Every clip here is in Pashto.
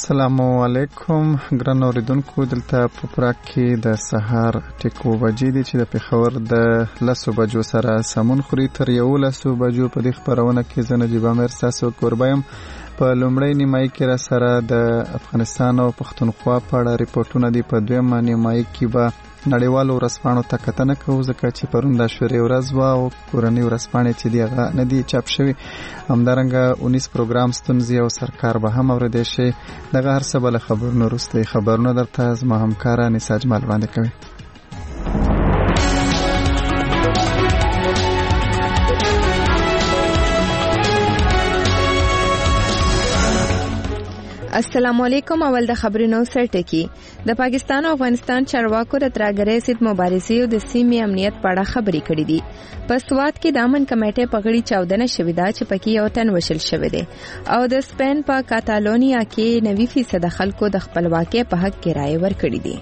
السلام علیکم ګران اوریدونکو، دلته په پراګ کې د سهار ټکو بجې دي چې د پېښور د 10 بجو سره سمون خوري. تر 11 بجو په دې خبرونه کې زه نجیب امیر ستاسو کوربه یم. په لومړۍ نیمایي کې را سره د افغانستان او پښتونخوا په اړه ریپورټونه دي. په دویمه نیمایي کې به نړیوالو ورځپاڼو ته کتنه کوو، ځکه چې پرون د عاشورې ورځ وه او کورنۍ ورځپاڼې چې دي هغه نه دي چاپ شوي. همدارنګه 19 پروګرام ستونزې او سرکار به هم اورېدی شي. دغه هر څه به له خبرونو وروسته خبرونه درته زما همکاره نسا جمال وړاندې کوي. السلام علیکم. اول د خبرونو سرټکی. د پاکستان او افغانستان چارواکو د ترهګرۍ ضد مبارزې او د سیمې امنیت په اړه خبرې کړې دي. په سوات کې د امن کمیټې په غړي چاودنه شوې ده چې پکې یو تن وشل شوی دی او د سپین په کاتالونیا کې 90% خلکو د خپلواکۍ په حق کې رائے ورکړې دي.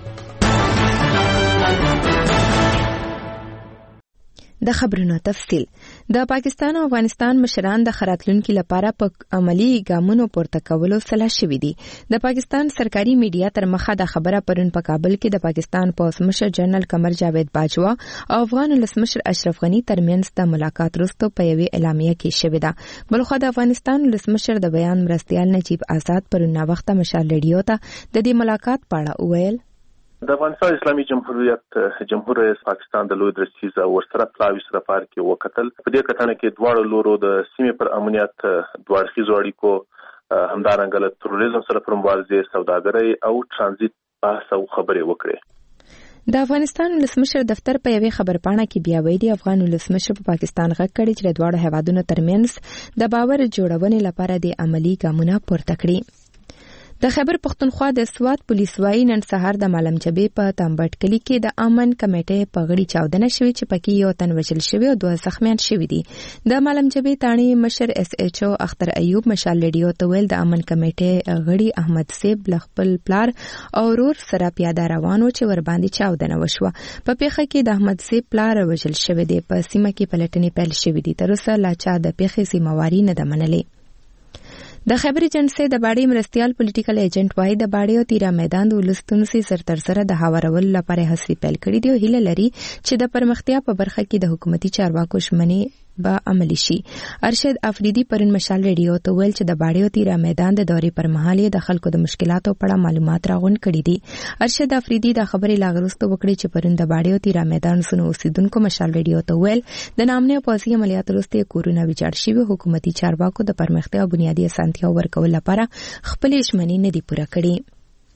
د خبرونو تفصیل. د پاکستان او افغانستان مشران د خراتلونکو لپاره په عملی ګامونو پورته کولو سلا شوي دي. د پاکستان سرکاري میډیا تر مخه د خبره پرون په کابل کې د پاکستان پولیس مشر جنرال قمر جاوید باجوا او افغان ولسمشر اشرف غنی ترمنځ د ملاقات وروسته په یوې اعلامیه کې شوې ده. بلخو د افغانستان ولسمشر د بیان مرستیال نجیب آزاد پرون وخت مشال ریډیو ته د دې ملاقات په اړه وویل. د افغانستان اسلامي جمهوریت جمهور رئیس پاکستان د لوی درستیز او ورسره پلاوي سره پار کې وکتل. په دې کتنه کې دواړو لورو د سیمې پر امنیت، دواړخیزو اړیکو، همدارنګه له تروریزم سره پر مبارزې، سوداګرۍ او ترانزیت بحث او خبرې وکړې. د افغانستان ولسمشر دفتر په یوې خبرپاڼه کې بیا ویلي افغان ولسمشر په پاکستان غږ کړی چې د دواړو هیوادونو ترمنځ د باور جوړونې لپاره د عملی ګامونه پورته کړي. د خیبر پښتونخوا د سوات پولیس وايي نن سهار د معلم جبې په تامبټ کلی کې د امن کمیټې په غړي چاودنه شوې چې پکې یو تن وژل شوی او 2 زخمیان شوي دي. د معلم جبې تاڼي مشر اس ایچ او اختر ایوب مشال ریډیو ته ویل د امن کمیټې غړي احمد سیب خپل پلار او ورور سره پیاده روانو چې ور باندې چاودنه وشوه. په پیښه کې د احمد سیب پلار وژل شوی دی. په سیمه کې پلټنې پیل شوې دي. تر اوسه لا چا د پیښې ذمہواری نه ده منلې. د خیبر ایجنسی د باړې مرستیال پولیټیکل ایجنټ وايي د باړې او تیرا میدان د ولستونسي سر سره د هوارول لپاره هڅې پیل کړې دي او هیله لري چې د پرمختیا په برخه کې د حکومتي چارواکو ژمنې به عملي شي. ارشد افریدي پرون مشال ریډیو ته ویل چې د باړې او تیرا میدان د دورې پر مهال د خلکو د مشکلاتو په اړه معلومات راغونډ کړي دي. ارشد افریدي دا خبرې لاغرسته وکړي چې پرون د باړې او تیرا میدان سونو اوسیدونکو مشال ریډیو ته ویل د نامنه پوځي عملیاتو وروسته کورونه ویجاړ شوي. حکومتي چارواکو د پرمختیا او بنیادي اسانتیاو ورکول لپاره خپل ژمنې نه دي پوره کړي.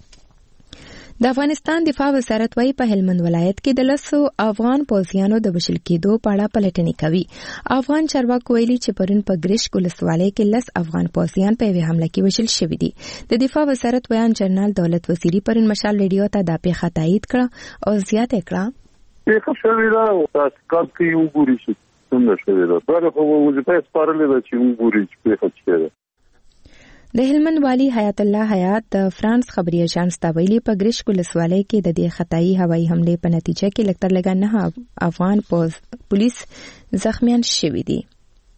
د افغانستان دفاع وزارت وايي په هلمند ولایت کې د 10 افغان پوځیانو د وژل کېدو په اړه پلټنې کوي. افغان چارواکو ویلي چې پرون په ګریشک ولسوالۍ کې 10 افغان پوځیان په یوې حمله کې وژل شوي دي. د دفاع وزارت بیان جنرال دولت وزیری پرون مشال ریډیو ته د پیښه تایید کړه او زیاته کړه پیښه شوې ده او تاسو کې وګورئ چې څنګه شوې ده. دا خو وظیفه سپارلې ده چې وګورئ چې پیښه څه ده. د هلمند والی حیات الله حیات د فرانس خبري اژانس ته ویلي په ګریشک ولسوالۍ کې د دې خطایي هوایي حمله په نتیجه کې لکتر لګا 9 افغان پولیس زخمیان شوي دي.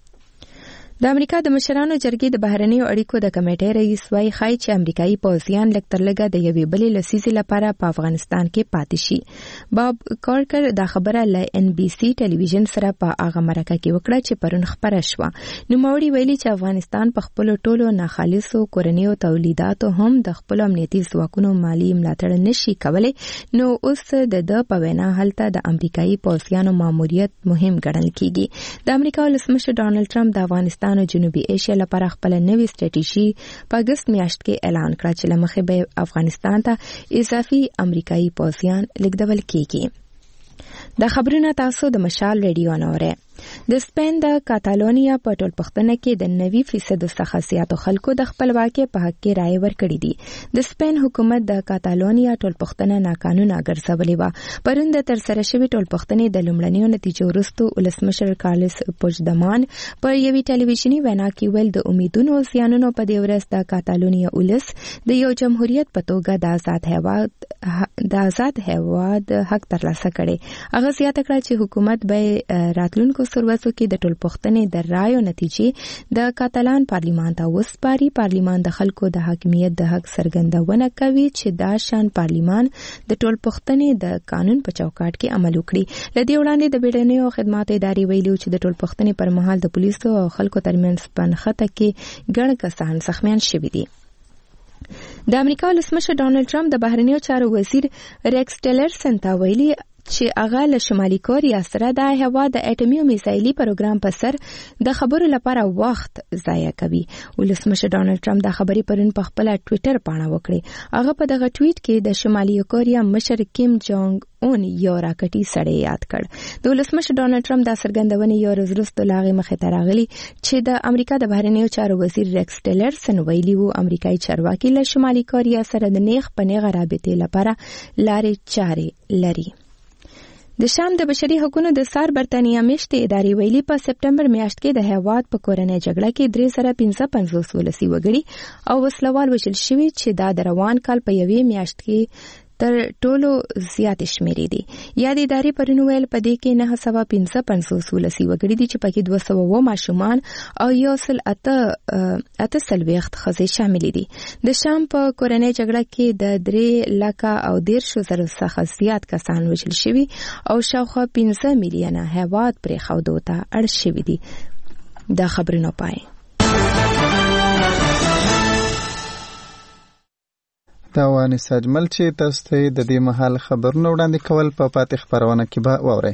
د امریکا د مشرانو جرګې د بهرنیو اړیکو د کمیټې رئیس وايي خای چې امریکایي پوځیان لکتر لګا د یوې بلې لسیزې لپاره په افغانستان کې پاتې شي. باب کارکر دا خبره ل ان بي سي ټلویزیون سره په هغه مرکه کې وکړه چې پرون خبره شوه. نوموړي ویلي چې افغانستان په خپل ټولو ناخالصو کورنیو تولیداتو هم د خپل امنیتي ځواکونو مالی ملاتړ نشي کولای. نو اوس د په وینا هلته د امریکایي پوځیانو ماموریت مهم ګڼل کیږي. د امریکا ولسمشر ډانلډ ټرمپ د افغانستان او جنوبي ایشیا لپاره خپل نوې سټریټیژي په اگست میاشت کې اعلان کړ چې لمخې به افغانستان ته اضافي امریکایي پوځیان لیږدول کیږي. د خبرونه تاسو د مشال ریډیو نوره. د سپین د کاتالونیا په ټول پښتنه کې د 90% څخه زیاتو خلکو د خپلواکۍ په حق کې رائے ورکړې دي. د سپین حکومت د کاتالونیا ټول پښتنه ناقانونه ګرځولې و. پرون د ترسره شوې ټول پښتنې د لومړنیو نتیجو وروسته ولسمشر کارلس پوجدمان په یوې ټلویزیوني وینا کې ویل د امیدونو زیانونو په دې ورځ د کاتالونیا ولس د یو جمهوریت په توګه د آزاد هیواد حق ترلاسه کړي. هغه زیاته کړه چې حکومت به راتلونکو ورځو کې د ټولپوښتنې د رایو نتیجې د کاتالان پارلیمان ته وسپاري. پارلیمان د خلکو د حاکمیت د حق څرګندونه کوي چې دا شان پارلیمان د ټولپوښتنې د قانون په چوکاټ کې عمل وکړي. لدې وړاندې د بیړنیو خدماتو ادارې ویلي چې د ټولپوښتنې پر مهال د پولیسو او خلکو ترمنځ پنخته کې ګڼ کسان زخمیان شوي دي. د امریکا ولسمشر ډانلډ ټرمپ د بهرنیو چارو وزیر ریکس ټیلرسن ته ویلي چې هغه له شمالي کوریا سره د هیواد د اټومي میزایلي پروګرام په سر د خبرو لپاره وخت ضایع کوي. ولسمشر ډانلډ ټرمپ دا خبرې پرون په خپل ټوئیټر پاڼه وکړه. هغه په دغه ټویټ کې د شمالي کوریا مشر کیم جونګ اون یو راکټي سړی یاد کړ. د ولسمشر ډانلډ ټرمپ دا څرګندونه یو ورځ وروسته لاغې مخې ته راغلي چې د امریکا د بهرنیو چارو وزیر ریکس ټیلرسن ویلي وو امریکایي چارواکي له شمالي کوریا سره د نیغ په نیغه رابطې لپاره لارې چارې لري. د شام د بشري حقوقو د سار برتانیا میشتې ادارې ویلي په سپټمبر میاشت کې د هیواد په کورنۍ جګړه کې 355 ولسي وګړي او وسلوال وژل شوي چې دا د روان کال په یوې میاشت کې تر ټولو زیات شمیرې دي. یا د ادارې پرون ویل په دې کې 955 ولسي وګړي دي چې پکې 200 ماشومان او 138 ښځې شامل دي. د شام په کورنۍ جګړه کې د 3,10,000 څخه زیات کسان وژل شوي او شاوخوا 15 میلیونه هیواد پرې خودو ته اړ شوي دي. دا خبرونه پای دا وانه ساجمل چې تاسو ته د دې محل خبرونه وړاندې کول په پاتې خبرونه کې به واورئ.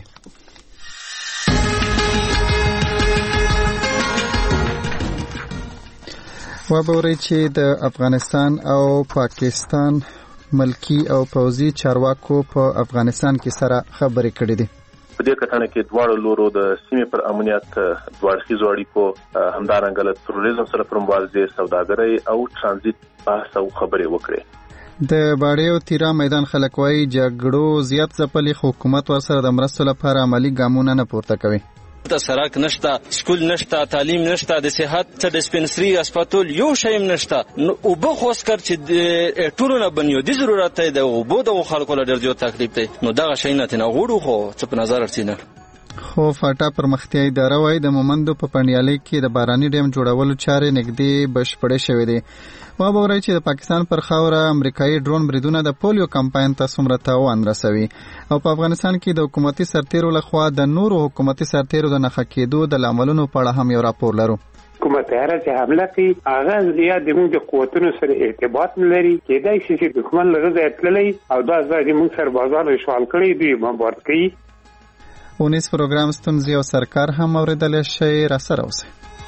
وبورئ چې د افغانستان او پاکستان ملکی او پوځي چارواکو په افغانستان کې سره خبرې کړې دي. په دې کتنه کې دواړو لورو د سیمې پر امنیت دواړخیزو اړیکو همدارنګه له تروریزم سره پر مبارزې سوداګرۍ او ترانزیت بحث او خبرې وکړې. د باړې او تیرا میدان خلک وایي جګړو زیات ځپلي حکومت ورسره د مرستو لپاره عملی ګامونه نه پورته کوي. د سړک نشته، سکول نشته، تعلیم نشته، د صحت ډسپنسري هسپتال یو شی نشته. نو او به خوسکر چې ټولو نه بنیادی ضرورت دی د اوبو د خلکو له ډیر زیات تکلیف دی. نو دغه شی نه تنه غوړو خو څه په نظر ارتینه خو فاټا پرمختیايي اداره وايي د مومندو په پنډیالۍ کې د باراني ډیم جوړولو چارې نږدې بشپړې شوې دي. وبورئ چې د پاکستان پر خاوره امریکایي ډرون بریدونه د پولیو کمپاین ته څومره تاوان رسوي او په افغانستان کې د حکومتي سرتیرو لخوا د نورو حکومتي سرتیرو د نښه کېدو د لاملونو په اړه هم یو راپور لرو. حکومت هر چې حمله کوي هغه زیات د موږ قوتونو سره ارتباط لري. کېدای شي چې دښمن لږه اتللی او دا ځای موږ سره بازار اشغال کړی دی بمبارد کوي. اونیس پروګرام ستونزې او سرکار هم اوریدل شي را سره اوسه.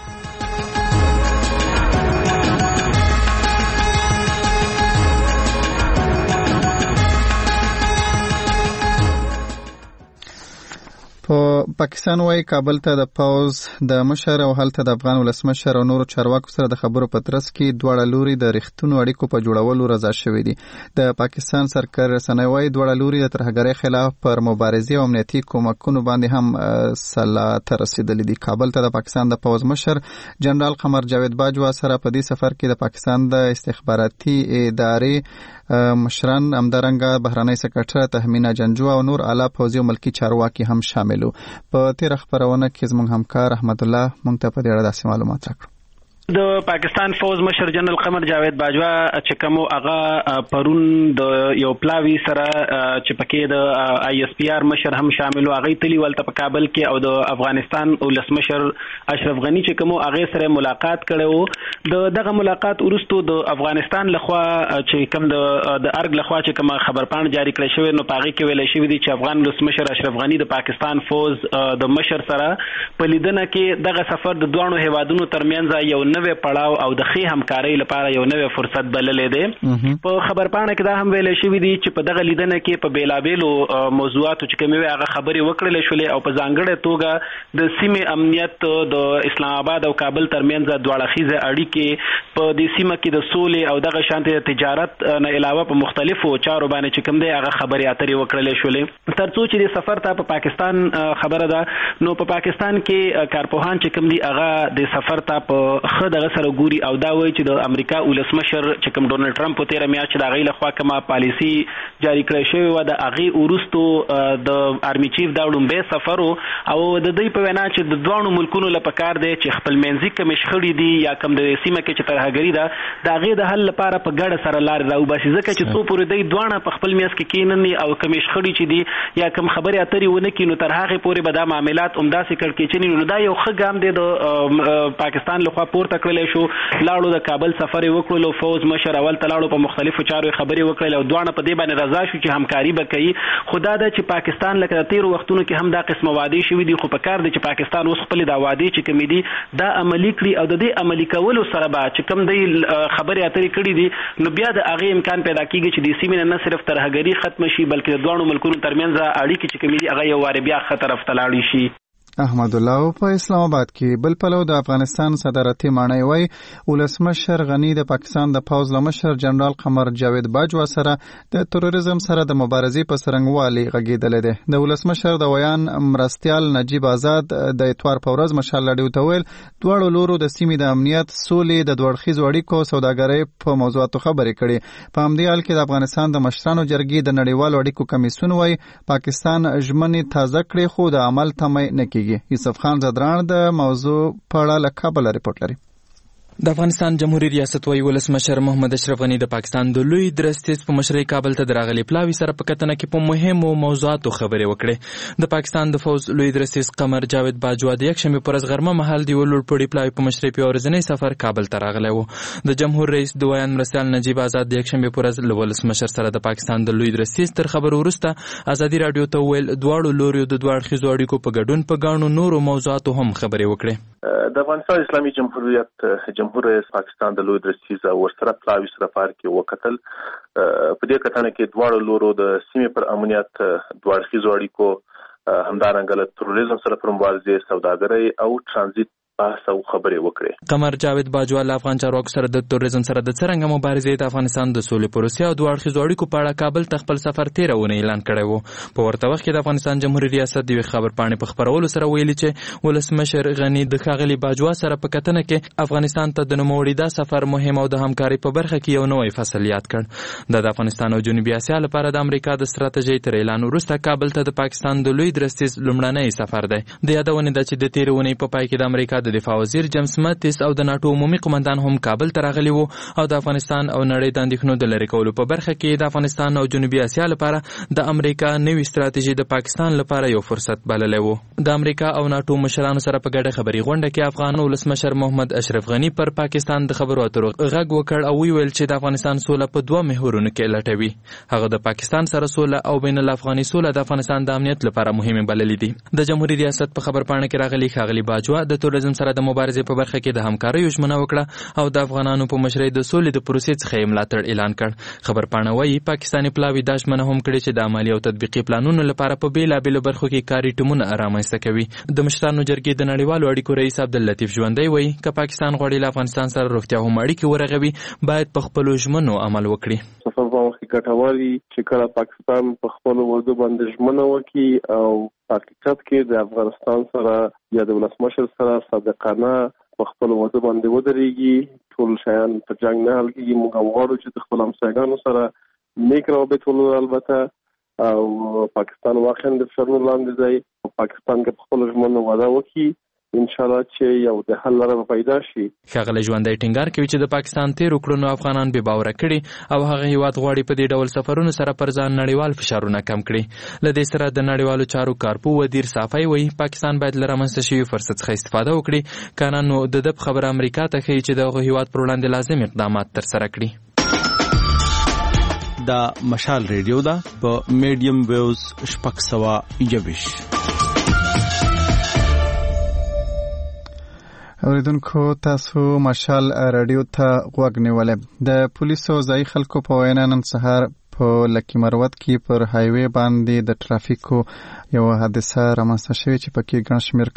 په پاکستان وايي کابل ته د پوز د مشر او هلته د افغان ولسمشر او نورو چارواکو سره د خبرو په ترڅ کې دواړه لوري د رښتونو اړیکو په جوړولو رضا شوي دي. د پاکستان سرکاري رسنۍ وايي دواړه لوري د ترهګرۍ خلاف پر مبارزې او امنیتي کومکونو باندې هم سلا ته رسیدلي دي. کابل ته د پاکستان د پوز مشر جنرال قمر جاوید باجوا سره په دې سفر کې د پاکستان د استخباراتي ادارې مشران همدارنګه بهرنۍ سکرټر تهمینا جنجو او نور اعلی پوځي او ملکی چارواکي هم شاملو. په تیر خبرونه کې زموږ همکار احمد الله مونږ ته په دې اړه داسې معلومات راکړو. د پاکستان فوز مشر جنرال قمر جاوید باجوا چې کوم هغه پرون د یو پلاوی سره چې پکې د آی اس پی آر مشر هم شامل او هغه تلی ولته په کابل کې او د افغانستان ولسمشر اشرف غنی چې کوم هغه سره ملاقات کړو. دغه ملاقات ورستو د افغانستان لخوا چې کوم د ارګ لخوا چې کوم خبرپاڼه جاری کړی شوی نو پاغي کې ویل شوی دی چې افغان ولسمشر اشرف غنی د پاکستان فوز د مشر سره په لیدنه کې دغه سفر د دوه هیوادونو ترمنځ یو نوې پړاو او د ښې همکارۍ لپاره یو نوې فرصت بللې ده. په خبرپاڼه کې دا هم ویل شوی دی چې په دغه لیدنه کې په بیلابېلو موضوعاتو چې کومې هغه خبرې وکړل شولې او په ځانګړې توګه د سیمې امنیت د اسلام آباد او کابل ترمنځ دواړخیزه اړیکې په دې سیمه کې د سولې او دغه شانتي تجارت نه علاوه په مختلفو چارو باندې چې کوم دی هغه خبرې اترې وکړل شولې. ترڅو چې د سفر ته په پاکستان خبره ده نو په پاکستان کې کارپوهان چې کوم دی هغه د سفر ته په پوره دغه سره ګوري او دا وایي چې د امریکا ولسمشر چې کوم ډونلډ ټرمپ په تیر میاشت د غیله خوا کومه پالیسی جاری کړې شوی و د هغه ورستو د آرمي چیف دا لومبه سفر او د دې په وینا چې د دوه ملکونو لپاره دی چې خپل منځي کوم شخړې دي یا کوم د سیمه کې چې ترهګری ده دا غي د حل لپاره په ګډه سره لار راو باسي ځکه چې څو پورې دی دوه په خپل میاس کې کینني او کوم شخړې چې دي یا کوم خبري اترې ونه کینو تر هغه پورې به دا معاملات عمداسي کړکېچنی نو دا یو ښه ګام دی د پاکستان لخوا پورته کړل شو لاړو د کابل سفر وکړلو فوز مشر اول تلاړو په مختلفو چارو خبري وکړل او دوه په دې باندې رضا شو چې همکاري وکړي خدا دا چې پاکستان لکه تیر وختونو کې هم دا قسمه وعده شوې دي خو په کار دي چې پاکستان اوس خپل دا وعده چې کوم دي دا عملی کړي او د دې عملی کولو سره به چې کوم دی خبرې اترې کړې دي نو بیا د هغه امکان پیدا کیږي چې د سیمې نه صرف ترهګری ختم شي بلکې د دوه ملکونو ترمنځ اړیکې چې کوم دي هغه یو واره بیا خطر افتلاړي شي. احمد الله په اسلام آباد کې بل پلو د افغانستان صدارتي معنی وای ولسمشر غنی د پاکستان د پوز لمشر جنرال قمر جاوید باجوا سره د تروریزم سره د مبارزې په سرنګوالي غږیدل دي. د ولسمشر د ویان مرستيال نجیب آزاد د اتوار په ورځ مشال لړیو ته ویل دوه لورو د سیمې د امنیت سولې د دوړخیزو اړیکو سوداګرۍ په موضوعاتو خبرې کړي. په همدې حال کې د افغانستان د مشرانو جرګې د نړیوالو اړیکو کمیسیون وای پاکستان ژمنې تازه کړې خو د عمل تمه نه کیږي. یوسف خان زدران د موضوع په اړه له کابل ریپورت لري. د افغانستان جمهوریت ریاست وایي ولسمشر محمد اشرف غنی د پاکستان د لوی درستیز په مشرۍ کابل ته درغلي پلاوي سره په کتنه کې په مهمو موضوعاتو خبرې وکړې. د پاکستان د فوز لوی درستیز قمر جاوید باجوا د یکشنبه پر ورځ غرمه مهال دی ولور پړی پلاوي په مشرۍ په ورځنی سفر کابل ته راغلی و. د جمهور رئیس د ویان مرستيال نجیب آزاد د یکشنبه پر ورځ له ولسمشر سره د پاکستان د لوی درستیز تر خبرو وروسته ازادي رادیو ته ویل دواړو لوريو د دوه اړخیزو اړیکو په ګډون په غاڼو نورو موضوعاتو هم خبرې وکړې. د افغانستان اسلامي جمهوریت جمهور رئیس پاکستان د لوی درستیز او ورسره پلاوي سره پار کې وکتل په دې کتنه کې دواړو لورو د سیمې پر امنیت دوه اړخیزو اړیکو همدارنګه له تروریزم سره پر مبارزې سوداګرۍ او ترانزیت بحث او خبرې وکړې. قمر جاوید باجوا له افغان چارواکو سره د تروریزم سره د څرنګه مبارزې د افغانستان د سولې پروسې او دوه اړخیزو اړیکو په اړه کابل ته خپل سفر تیرونه اعلان کړی و. په ورته وخت کې د افغانستان جمهوریت ریاست د خبرپاڼې په خبرولو سره ویلي چې ولسمشر غنی د ښاغلي باجوا سره په کتنه کې افغانستان ته د نوموړي دا سفر مهم او د همکارۍ په برخه کې یو نوی فصل یاد کړ. د افغانستان او جنوبي اسیا لپاره د امریکا د ستراتیژۍ تر اعلان وروسته کابل ته د پاکستان د لوی درستیز لومړنی سفر دی. د یادونه ده چې د تیرونې په پای کې د امریکا د دفاع وزیر جیمز ماتیس او د ناتو عمومي قومندان هم کابل ته راغلي وو او د افغانستان او نړۍ د اندېښنو د لرې کولو په برخه کې د افغانستان او جنوبي اسیا لپاره د امریکا نوې ستراتیژي د پاکستان لپاره یو فرصت بللی وو. د امریکا او ناتو مشرانو سره په ګډه خبري غونډه کې افغان ولسمشر محمد اشرف غنی پر پاکستان د خبرو اترو غږ وکړ او ویل چې د افغانستان سوله په دوه محورونو کې لټوي. هغه د پاکستان سره سوله او بین الافغاني سوله د افغانستان د امنیت لپاره مهمه بللې دي. د جمهوریت ریاست په خبرپاڼه کې راغلي ښاغلي باجوا د تروریزم سره د مبارزې په برخه کې د همکارۍ ژمنه وکړه او د افغانانو په مشرۍ د سولې د پروسې څخه یې ملاتړ اعلان کړ. خبرپاڼه وایي پاکستاني پلاوي دا ژمنه هم کړې چې د عملي او تطبیقي پلانونو لپاره په بیلابیلو برخو کې کاري ټیمونه رامنځته کوي. د مشرانو جرګې د نړیوالو اړیکو رئیس عبداللطیف ژوندی وایي که پاکستان غواړي له افغانستان سره روغتیا هم اړیکې ورغوي باید په خپلو ژمنو عمل وکړي. سفر په وخت کې ګټوري چې کله پاکستان په خپلو وعدو باندې ژمنه وکړي او حقیقت کې د افغانستان سره یا د ولسمشر سره صادقانه په خپل وعده باندې ودرېږي. ټول شیان په جنگ نه حل کېږي. موږ غواړو چې د خپل همسایګانو سره نیک روابط ولرو البته او پاکستان واقعا د فشارونو لاندې دی. پاکستان کې په خپل ژمنو وعده وکړي ان شاء الله چې یو د حل لاره پیدا شي. ښاغلی ژوندی ټینګار کوي چې د پاکستان تیرو کړنو افغانان بې باوره کړي او هغه هیواد غواړي په دې ډول سفرونو سره پر ځان نړیوال فشارونه کم کړي. له دې سره د نړیوالو چارو کارپو ودیر صافی وایي پاکستان باید له رامنځته شوي فرصت څخه استفاده وکړي کنه نو د ده خبره امریکا ته ښیي چې دغه هیواد پر وړاندې لازم اقدامات ترسره کړي. دا مشال ریډیو ده په میډیم ویوز 621. اوریدونکو تاسو مشال رادیو ته غوږ نیولې. د پولیسو ځای خلکو په وینا نن سهار په لکی مروت کې پر هایوي باندې د ټرافیکو یو حادثه رامنځته شوې چې پکې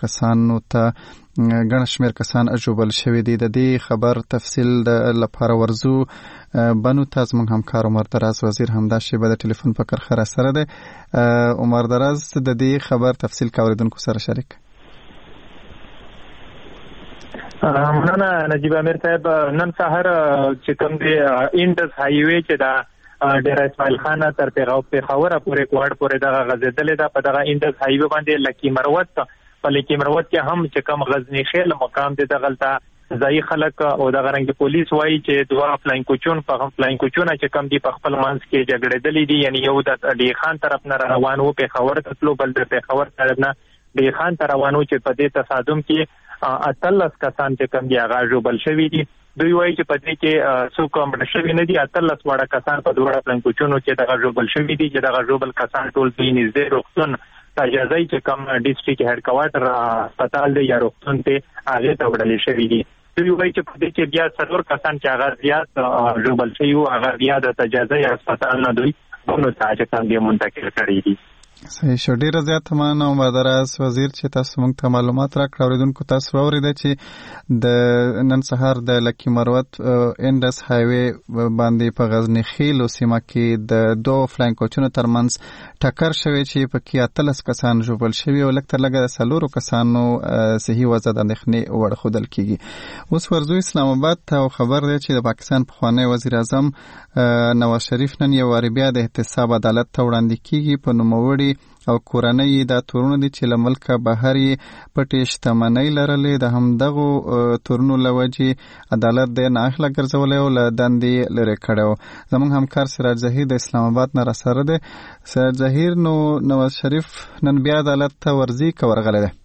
ګڼ شمېر کسان ژوبل شوي دي. د دې خبر تفصیل لپاره ورزو بنو ته زموږ همکار عمر دراز وزیر همدا شیبه د ټلیفون په کرخه را سره دی. عمر دراز د دې خبر تفصیل اوریدونکو سره شریک. مننه نجیب امیر صاحب. نن سهار چې کوم دی انډس هایوي چې دا ډیر اسماعیل خان تر پیغام خبره پورې کوهړ پورې دغه غزیدلې ده. په دغه انډس هایوي باندې لکی مروت په لکی مروت کې هم چې کوم غزنی خیل مقام دی دغلته ځای خلک او دغه رنګ پولیس وایي چې دوه فلاین کوچون په فلاین کوچونه چې کوم دی په خپل منځ کې جګړېدلې دي. یعنی یو د ډی خان طرف نه روان وو په خبر ته تلو، بل د خبر طرف نه ډی خان ته روان وو چې په دې تصادم کې اتلس کسان چې کوم دی هغه جوړل شوی دي. دوی وایي چې په دې کې څوک مړ شوی نه دي. اتلس وړه کسان په دوه فلاین کوچونو کې دغه جوړل شوی دي چې دغه جوړل کسان ټول دوی نږدې روغتون تجازی چې کوم ډیسټریکټ هډ کوارټر هسپتال دی یا روغتون ته هغه ته وړل شوی دي. دوی وایي چې په دې کې بیا څلور کسان چې هغه زیات جوړل شوی او هغه بیا د تجازی هسپتال نه دوی ونو ته چې کوم دی منتقل کړی دي. صحیح شو. ډیره زیاته مننه مبادرات وزیر چې تاسو موږ ته معلومات راکړل. اوریدونکو تاسو واوریدل چې د نن سهار د لکی مروت انډس هایوي باندې په غزنی خیل سیمه کې د دوه فلاین کوچونو ترمنځ ټکر شوی چې په کې اتلس کسان ژوبل شوی او لکه لګه سلورو کسانو صحیح وضع د اندېښنې وړ خودل کیږي. اوس ورزو اسلام آباد ته خبر دی چې د پاکستان پخوانی وزیر اعظم نواز شریف نن یو واری بیا د احتساب عدالت ته وړاندې کیږي. په نوموړي او کورنۍ دا تورونه دي چې له ملکه بهر یې پټې شتمنۍ لرلې. د همدغو تورونو له وجې عدالت د نااهله ګرځولی او له دندې لرې کړی و. زموږ همکار سراج ظهیر د اسلام آباد نه راسره دی. سراج ظهیر، نو نواز شریف نن بیا عدالت ته ورځي که ورغلی دی؟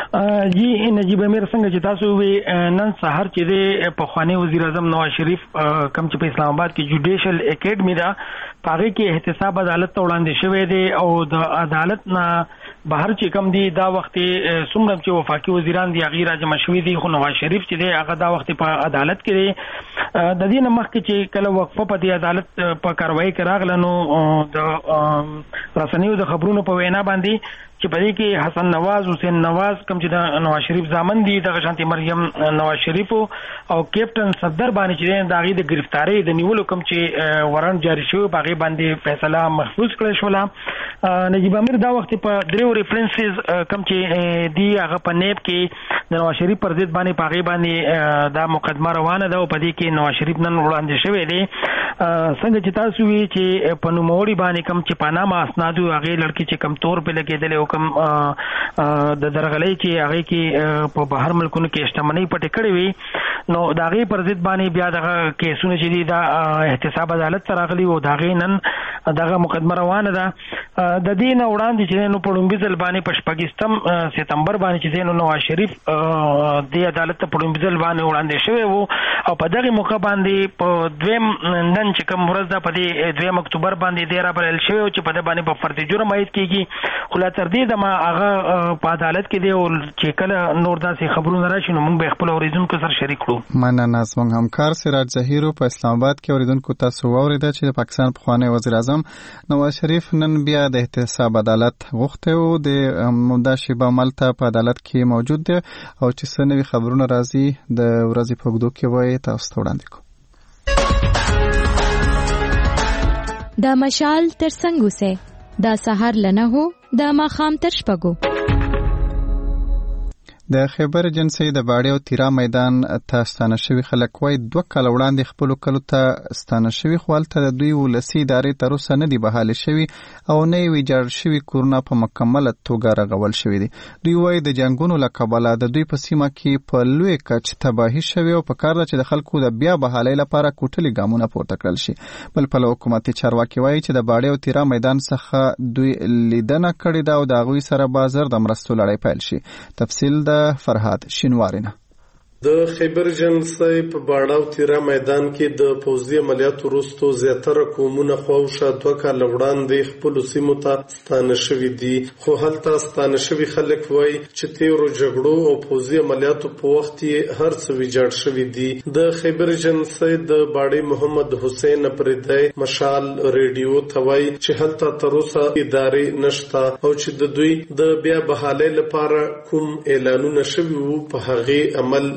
جی نجیب امیر څنګه چې تاسو وی نن سهار چې د پخوانی وزیر اعظم نواز شریف کم چې په اسلام آباد کې جوډیشل اکیډمي دا پاره کې احتساب عدالت ته وړاندې شوی دی او د عدالت نه بهر چې کم دی دا وخت څومره چې وفاقي وزیران دی غیر راجم شوی دی خو نواز شریف چې دی هغه دا وخت په عدالت کې دی. د دې نه مخکې چې کله وقفه په دې عدالت په کاروایی کې راغله نو د رسنیو د خبرونو په وینا باندې چې په دې کې حسن نواز، حسین نواز کوم چې د نواز شریف ضامن دي، د شانتي مریم نواز شریف او کیپټن صدر باندې چې د غي د گرفتاری د نیولو کوم چې ورن جاری شو په غي باندې فیصله محفوظ کړل شو. نجیب امیر دا وخت په دریو ریفرنسز کوم چې دی هغه په نیب کې د نواز شریف پر ضد باندې په غي باندې دا مقدمه روانه ده او په دې کې نواز شریف نن وړاندې شوی دی. څنګه چې تاسو وی چې په نوموړي باندې کوم چې پاناما اسناد هغه لړکی چې کم تور په لګیدل کوم د درغلۍ چې هغه کې په بهر ملکونو کې شتمنۍ پټې کړې وي نو دا غي پر ضد باندې بیا دغه کیسونه چې دي دا احتساب عدالت ته راغلي او دا غي نن دغه مقدمه روانه ده. د دې نه وړاندې چې نو په لومبي ځل باندې په 26 سپتمبر باندې چې نو نواز شریف د عدالت ته په لومبي ځل باندې وړاندې شوی وو او په دغه موقع باندې په دویم نن چې کوم ورځ ده په دې 2 اکتوبر باندې ډیر بلل شوی او چې په دې باندې په فرد جرم عاید کیږي. خو لا تر دې د ما هغه په عدالت کې دی او چې کله نور داسې خبرونه راشي نو موږ به خپل اوریدونکو سره شریک کړو. مننه. زموږ همکار سراج ظهیر په اسلام آباد کې اوریدونکو تاسو واوریدل چې د پاکستان پخوانی وزیر اعظم نواز شریف نن بیا د احتساب عدالت غوښته او د موده شیبه ملته په عدالت کې موجود دی او چې څه نوي خبرونه راځي د ورځې په اوږدو کې وایي تاسو ته وړاندې کوو. دا مشال تر څنګه وسه دا سحر لنه هو دا ماخام تر شپږو. د خیبر جنسي د باړې او تیرا میدان ته ستانه شوي خلک وایي 2 کال وړاندې خپل کلو ته ستانه شوي خو هلته د دوی ولسي ادارې تر اوسه نه دي بحالې شوي او نه یې ویجاړ شوي کورونه په مکمله توګه رغول شوي دي. دوی وایي د جنګونو له کبله د دوی په سیمه کې په لوی کچ تباهي شوي او په کار ده چې د خلکو د بیا بحالۍ لپاره کوټلي ګامونه پورته کړل شي. بل پلو حکومتي چارواکي وایي چې د باړې او تیرا میدان څخه دوی لیدنه کړې ده او د هغوی سره به زر د مرستو لړۍ پیل شي. تفصیل د فرهاد شینوارینه. د خیبر جنسي په باړه او تیرا میدان کې د پوځي عملیاتو وروسته زیاتره قومونه خواوشا 2 کال وړاندې خپل سیمو ته ستانه شوي دي خو هلته ستانه شوي خلک وایي چې تیرو جګړو او پوځي عملیاتو په وخت کې هر څه ویجاړ شوي دي. د خیبر جنسي د باړې محمد حسین پردی مشال ریډیو ته وایي چې هلته تر اوسه ادارې نشته او چې د دوی د بیا بحالۍ لپاره کوم اعلانونه شوي وو په هغه عمل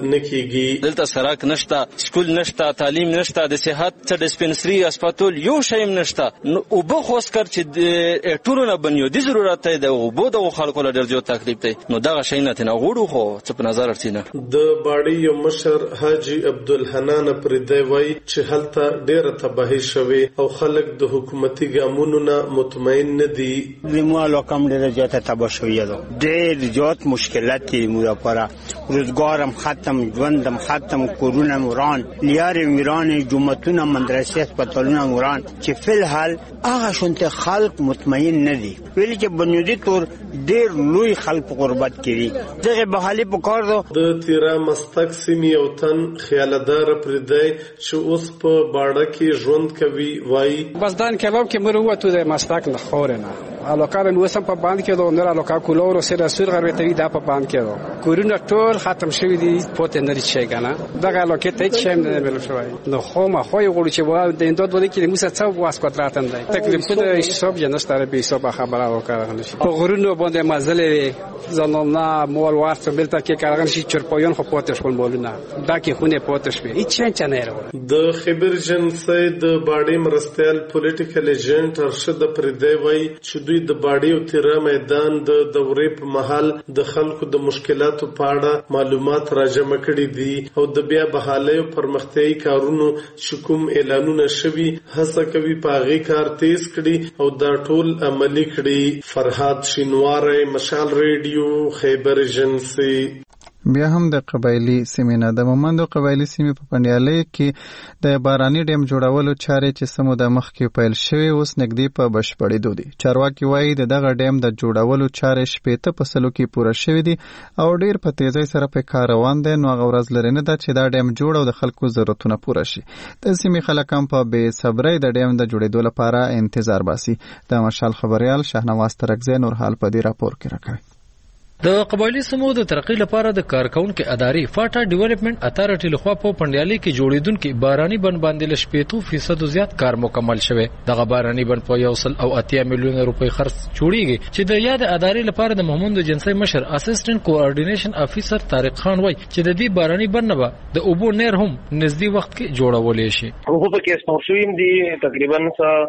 نه کیږي. دلته سړک نشته، سکول نشته، تعلیم نشته، د صحت څه ډسپنسري هسپتال یو شی نشته. نو او به خوسکر چې ټولو نه بنیادی ضرورت دی د اوبو د خلکو له ډیر زیات تکلیف دی. نو دغه شی نه تنه غوړو خو څه په نظر ارتینه. د باړی یو مشر حاجی عبدالحنان پردی وای چې هلته ډیره تباہی شوه او خلک د حکومتي ګامونو نه مطمئن نه دي. لیمو کم ډیره زیاته تباہ شوې ده، ډیر زیات مشکلات دي مو لپاره، روزګارم ختم، ژوندم ختم، کورونه وران، لیار ویران، جمعتونه، مدرسې، هسپتالونه وران، چې فل حال هغه شونته خلک مطمئن نه دي. ویل چې بنیادی تور ډیر لوی خلک غربت کړي، دغه بحالي په کار ده. د تیرا مستق سیمې او تن خیالدار پردی چې اوس په باړه کې ژوند کوي وای بس دان کباب کې مرو وته د مستق نه خورنه الوکار نو سم په باندې کې دوه نه الوکا کولور سره سر غوي ته دا په باندې کې دو کورونه ټول ختم شوی دي پوت نه لري کنه دغه الوکې ته شیم نه بل شوی نو خو ما خو یو غوړي چې و د انداد ودی کې موږ څه واس کوتراتن دی تکلیف د حساب یا نستاره به حساب خبره وکړه نشي په غرونو باندې مزله زنانا مول ورته بلته کې کارغن شي چرپایان خو پاتش کول مولونه دا کې خونه پاتش وي هیڅ نه راو د خبر جنسي د باډي مرستيال پولیټیکل ایجنټ ارشد پردی وای چې دوی د باډي او تیرا میدان د دورې په محل د خلکو د مشکلاتو په اړه معلومات راجمع کړي دي او د بیا بحالي او پرمختیايي کارونو چې کوم اعلانونه شوي هڅه کوي پاغي کار تیز کړي او دا ټول عملی کړي. فرهاد شینواره، مشال ریډیو، خیبر جنسي. بیا هم د قبایلی سیمې نه د مومندو قبایلی سیمې په پنډیالۍ کې د باراني ډیم جوړولو چارې چې سمو د مخکې پیل شوې اوس نږدې په بشپړېدو دي. چارواکي وایي د دغه ډیم د جوړولو چارې 80% کې پوره شوې دي او ډیر په تیزۍ سره په کار روان دي. نو هغه ورځ لري نه ده چې دا ډیم جوړ او د خلکو ضرورتونه پوره شي. د سیمې خلک هم په بې صبرۍ د ډیم د جوړېدو لپاره انتظار باسي. د مشال خبريال شاهنواز ترکزی نور حال په دې راپور کې راکړی. د قبایلی سمو د ترقی لپاره د کارکونکو ادارې فاټا ډیولپمنٹ اتارټي لخوا په پنډیالۍ کې جوړیدونکو باراني بند باندې ل 80% زیات کار مکمل شوه. دغه باراني بند په 1.8 میلیون روپۍ خرڅ جوړیږي چې د یاد ادارې لپاره د محمد جنسي مشر اسسټنټ کوارډینیشن افیسر طارق خان وای چې د دې باراني بند نه د اوبو نیر هم نږدې وخت کې جوړولې شي. هغه په کې سپورشویم دي تقریبا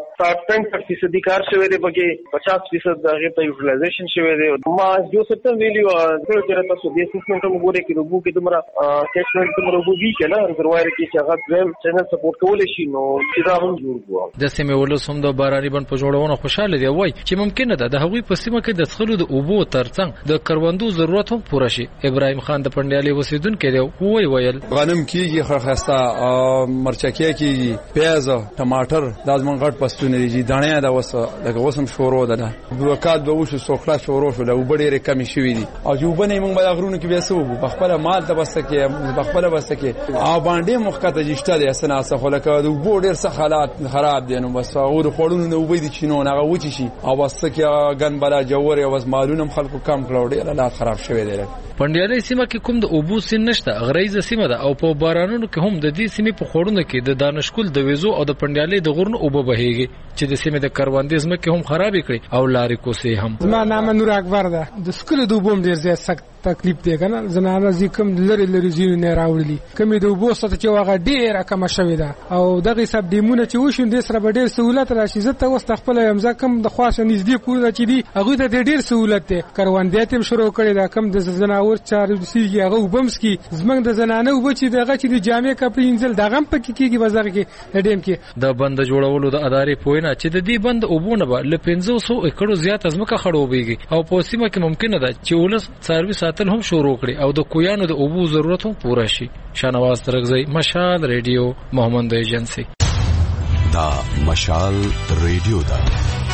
60% کار شوی دی، بلکې 50% دغه ته یوټیلایزیشن شوی دی. ما یو څه ویلیو چې تاسو د سیستم ته وګورئ کې د بو کې دمره کیشمنټ دمره وو وی کنه ریزرویر کې چې هغه دریم چینل سپورټ کول شي نو چې دا هم جوړ وو. د سیمې ولوس هم د باراني بند په جوړولو خوشاله دی وای چې ممکن ده د هغوی په سیمه کې د څخلو د اوبو ترڅنګ د کروندو ضرورت هم پوره شي. ابراهيم خان د پنډیالي اوسیدونکو دی ویل غنم کیږي خرخسته مرچکیه کیږي پیاز ټماټر د ازمن غټ پستونه دي دانه دا وسه دغه وسم شورو ده بروکات به وشو سوکړه شورو شو له وبډېره کمی شوی دي او جو بنې موږ به غرونو کې بیا سوو بخپله مال ته بسکه بخپله بسکه او باندې مخکته جشته دي اسنه اسه لکه د وبو ډیر څه حالات خراب دي نو بس او خورونو نو وبې دي چینو هغه وچی شي او بسکه ګن بلا جوړ او مالونم خلکو کم کړو ډیر حالات خراب شوی دي. پنډیالۍ سیمه کې کوم د اوبو سین نشته، غریزه سیمه ده او په بارانونو کې هم د دې سیمې په خورونو کې د دانشکول د ویزو او د پنډیالۍ د غرونو اوبه بهيږي چې د سیمې د کروندې ځمکې هم خرابې کړي او لارې کوسې هم. زما نام نور اکبر ده. د سکول د اوبو ډیر زیات سخت تکلیف دی کنه زنانه زیکم لری زینو نه راوړلی کمی د اوبو ست چې واغه ډیره کم شوې ده او دغه سب دیمونه چې وشون د سره ډیر سہولت راشي. زه ته وست خپل امزا کم د خواشه نږدې کورونه چې دی هغه ته ډیر سہولت ده. کروندې تم شروع کړي دا کم د زناور چارو سیږي هغه وبمس کی زمنګ د زنانه وب چې دغه چې د جامع کپړې انځل دغه پکې کیږي بازار کې ډیم کې د بند جوړولو د ادارې پوینه چې د دې بند اوبونه به ل 500 ایکړو زیات ازمکه خړوبېږي او په سیمه کې ممکن ده چې ولس څاروي ساتل هم شروع کړي او د کویانو د اوبو ضرورت هم پوره شي. شاهنواز ترکزی، مشال ریډیو، محمد ایجنسی. دا مشال ریډیو دا